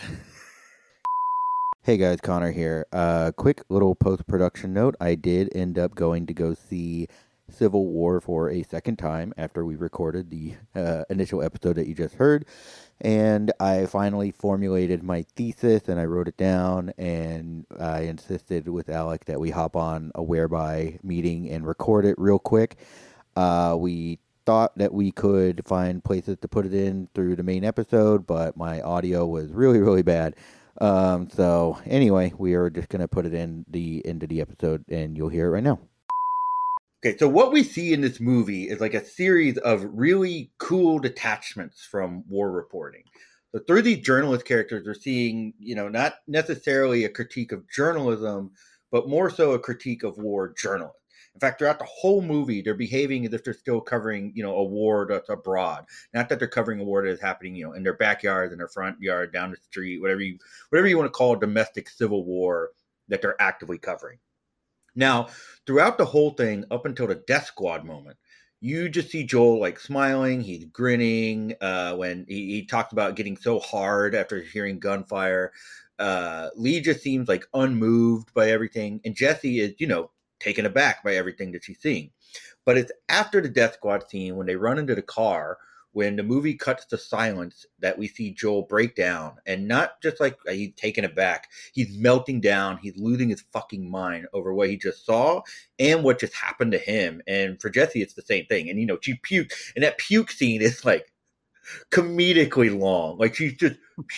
Hey guys, Connor here. Uh, quick little post-production note. I did end up going to go see Civil War for a second time after we recorded the uh, initial episode that you just heard. And I finally formulated my thesis and I wrote it down, and I insisted with Alec that we hop on a Whereby meeting and record it real quick. Uh, we thought that we could find places to put it in through the main episode, but my audio was really, really bad. Um, so anyway, we are just going to put it in the into the episode and you'll hear it right now. Okay, so what we see in this movie is like a series of really cool detachments from war reporting. So through these journalist characters, we're seeing, you know, not necessarily a critique of journalism, but more so a critique of war journalists. In fact, throughout the whole movie, they're behaving as if they're still covering, you know, a war that's abroad. Not that they're covering a war that is happening, you know, in their backyard, in their front yard, down the street, whatever you, whatever you want to call a domestic civil war that they're actively covering. Now, throughout the whole thing, up until the death squad moment, you just see Joel like smiling, he's grinning uh, when he, he talks about getting so hard after hearing gunfire. Uh, Lee just seems like unmoved by everything, and Jesse is, you know, taken aback by everything that she's seeing. But it's after the death squad scene, when they run into the car, when the movie cuts to silence, that we see Joel break down, and not just like he's taken aback, he's melting down, he's losing his fucking mind over what he just saw and what just happened to him. And for Jesse, it's the same thing. And, you know, she puked, and that puke scene is like comedically long. Like, she's just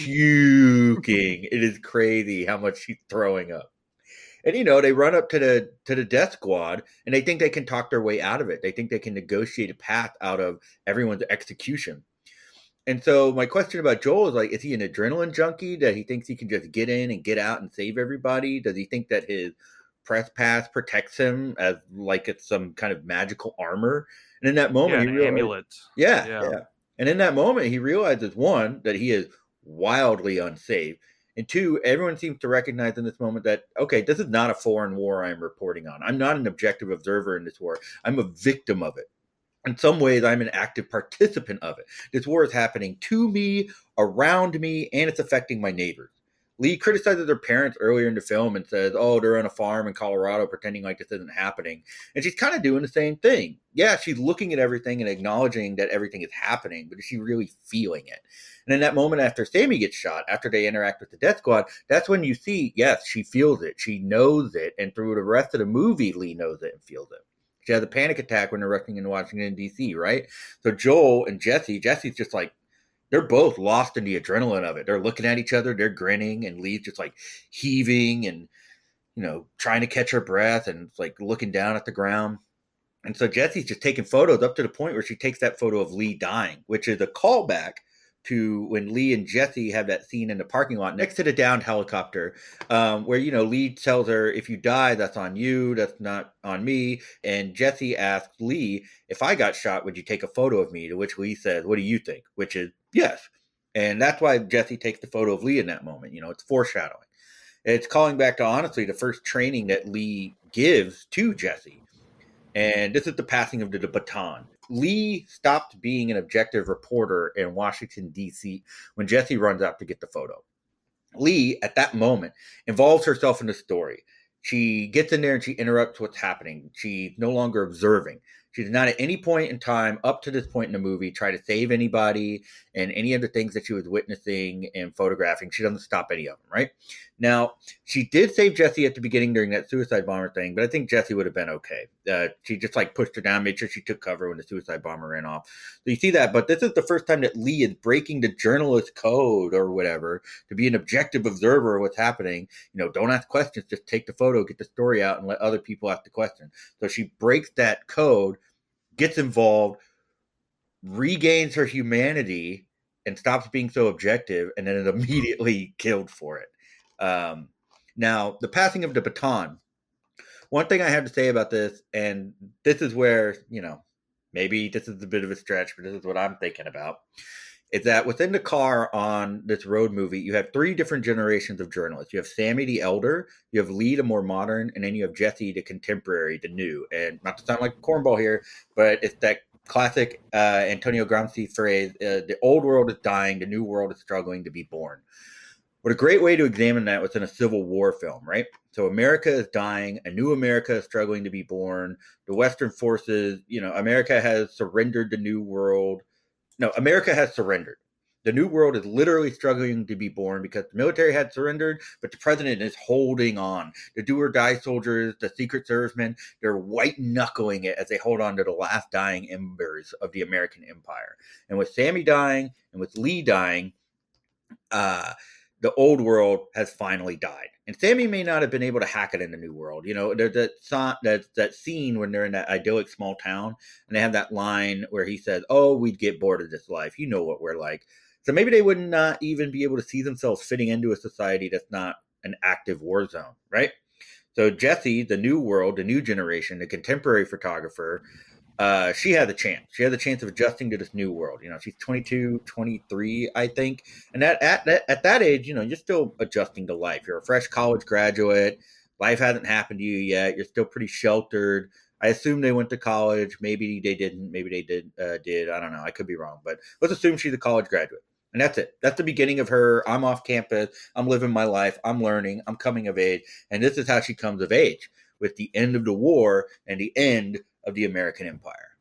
puking. It is crazy how much she's throwing up. And, you know, they run up to the to the death squad, and they think they can talk their way out of it. They think they can negotiate a path out of everyone's execution. And so my question about Joel is, like, is he an adrenaline junkie that he thinks he can just get in and get out and save everybody? Does he think that his press pass protects him as like it's some kind of magical armor? And in that moment, yeah, he realizes, amulet. Yeah, yeah, yeah. And in that moment, he realizes, one, that he is wildly unsafe. And two, everyone seems to recognize in this moment that, okay, this is not a foreign war I'm reporting on. I'm not an objective observer in this war. I'm a victim of it. In some ways, I'm an active participant of it. This war is happening to me, around me, and it's affecting my neighbors. Lee criticizes her parents earlier in the film and says, oh, they're on a farm in Colorado pretending like this isn't happening. And she's kind of doing the same thing. Yeah, she's looking at everything and acknowledging that everything is happening, but is she really feeling it? And in that moment after Sammy gets shot, after they interact with the death squad, that's when you see, yes, she feels it. She knows it. And through the rest of the movie, Lee knows it and feels it. She has a panic attack when they're rushing into Washington, D C, right? So Joel and Jesse, Jesse's just like, they're both lost in the adrenaline of it. They're looking at each other, they're grinning, and Lee's just like heaving and, you know, trying to catch her breath and like looking down at the ground. And so Jesse's just taking photos up to the point where she takes that photo of Lee dying, which is a callback to when Lee and Jesse have that scene in the parking lot next to the downed helicopter, um, where, you know, Lee tells her, if you die, that's on you, that's not on me. And Jesse asks Lee, if I got shot, would you take a photo of me? To which Lee says, what do you think? Which is, yes. And that's why Jesse takes the photo of Lee in that moment. You know, it's foreshadowing. It's calling back to, honestly, the first training that Lee gives to Jesse. And this is the passing of the, the baton. Lee stopped being an objective reporter in Washington, D C when Jesse runs out to get the photo. Lee, at that moment, involves herself in the story. She gets in there and she interrupts what's happening. She's no longer observing. She did not at any point in time up to this point in the movie try to save anybody and any of the things that she was witnessing and photographing. She doesn't stop any of them, right? Now, she did save Jesse at the beginning during that suicide bomber thing, but I think Jesse would have been okay. Uh, she just like pushed her down, made sure she took cover when the suicide bomber ran off. So you see that, but this is the first time that Lee is breaking the journalist code or whatever to be an objective observer of what's happening. You know, don't ask questions, just take the photo, get the story out, and let other people ask the question. So she breaks that code, gets involved, regains her humanity, and stops being so objective, and then is immediately killed for it. Um, now, the passing of the baton. One thing I have to say about this, and this is where, you know, maybe this is a bit of a stretch, but this is what I'm thinking about, is that within the car on this road movie, you have three different generations of journalists. You have Sammy, the elder, you have Lee, the more modern, and then you have Jesse, the contemporary, the new. And not to sound like a cornball here, but it's that classic uh, Antonio Gramsci phrase, uh, the old world is dying, the new world is struggling to be born. What a great way to examine that within a Civil War film, right? So America is dying, a new America is struggling to be born. The Western forces, you know, America has surrendered the new world. No, America has surrendered. The new world is literally struggling to be born because the military had surrendered, but the president is holding on. The do or die soldiers, the Secret Servicemen, they're white knuckling it as they hold on to the last dying embers of the American empire. And with Sammy dying and with Lee dying, uh, the old world has finally died. And Sammy may not have been able to hack it in the new world. You know, there's that, that, that scene when they're in that idyllic small town and they have that line where he says, oh, we'd get bored of this life. You know what we're like. So maybe they would not even be able to see themselves fitting into a society that's not an active war zone, right? So Jessie, the new world, the new generation, the contemporary photographer, uh, she had the chance. She had the chance of adjusting to this new world. You know, she's twenty-two, twenty-three, I think. And that, at, that, at that age, you know, you're still adjusting to life. You're a fresh college graduate. Life hasn't happened to you yet. You're still pretty sheltered. I assume they went to college. Maybe they didn't. Maybe they did. Uh, did. I don't know. I could be wrong. But let's assume she's a college graduate. And that's it. That's the beginning of her. I'm off campus. I'm living my life. I'm learning. I'm coming of age. And this is how she comes of age, with the end of the war and the end of the American Empire.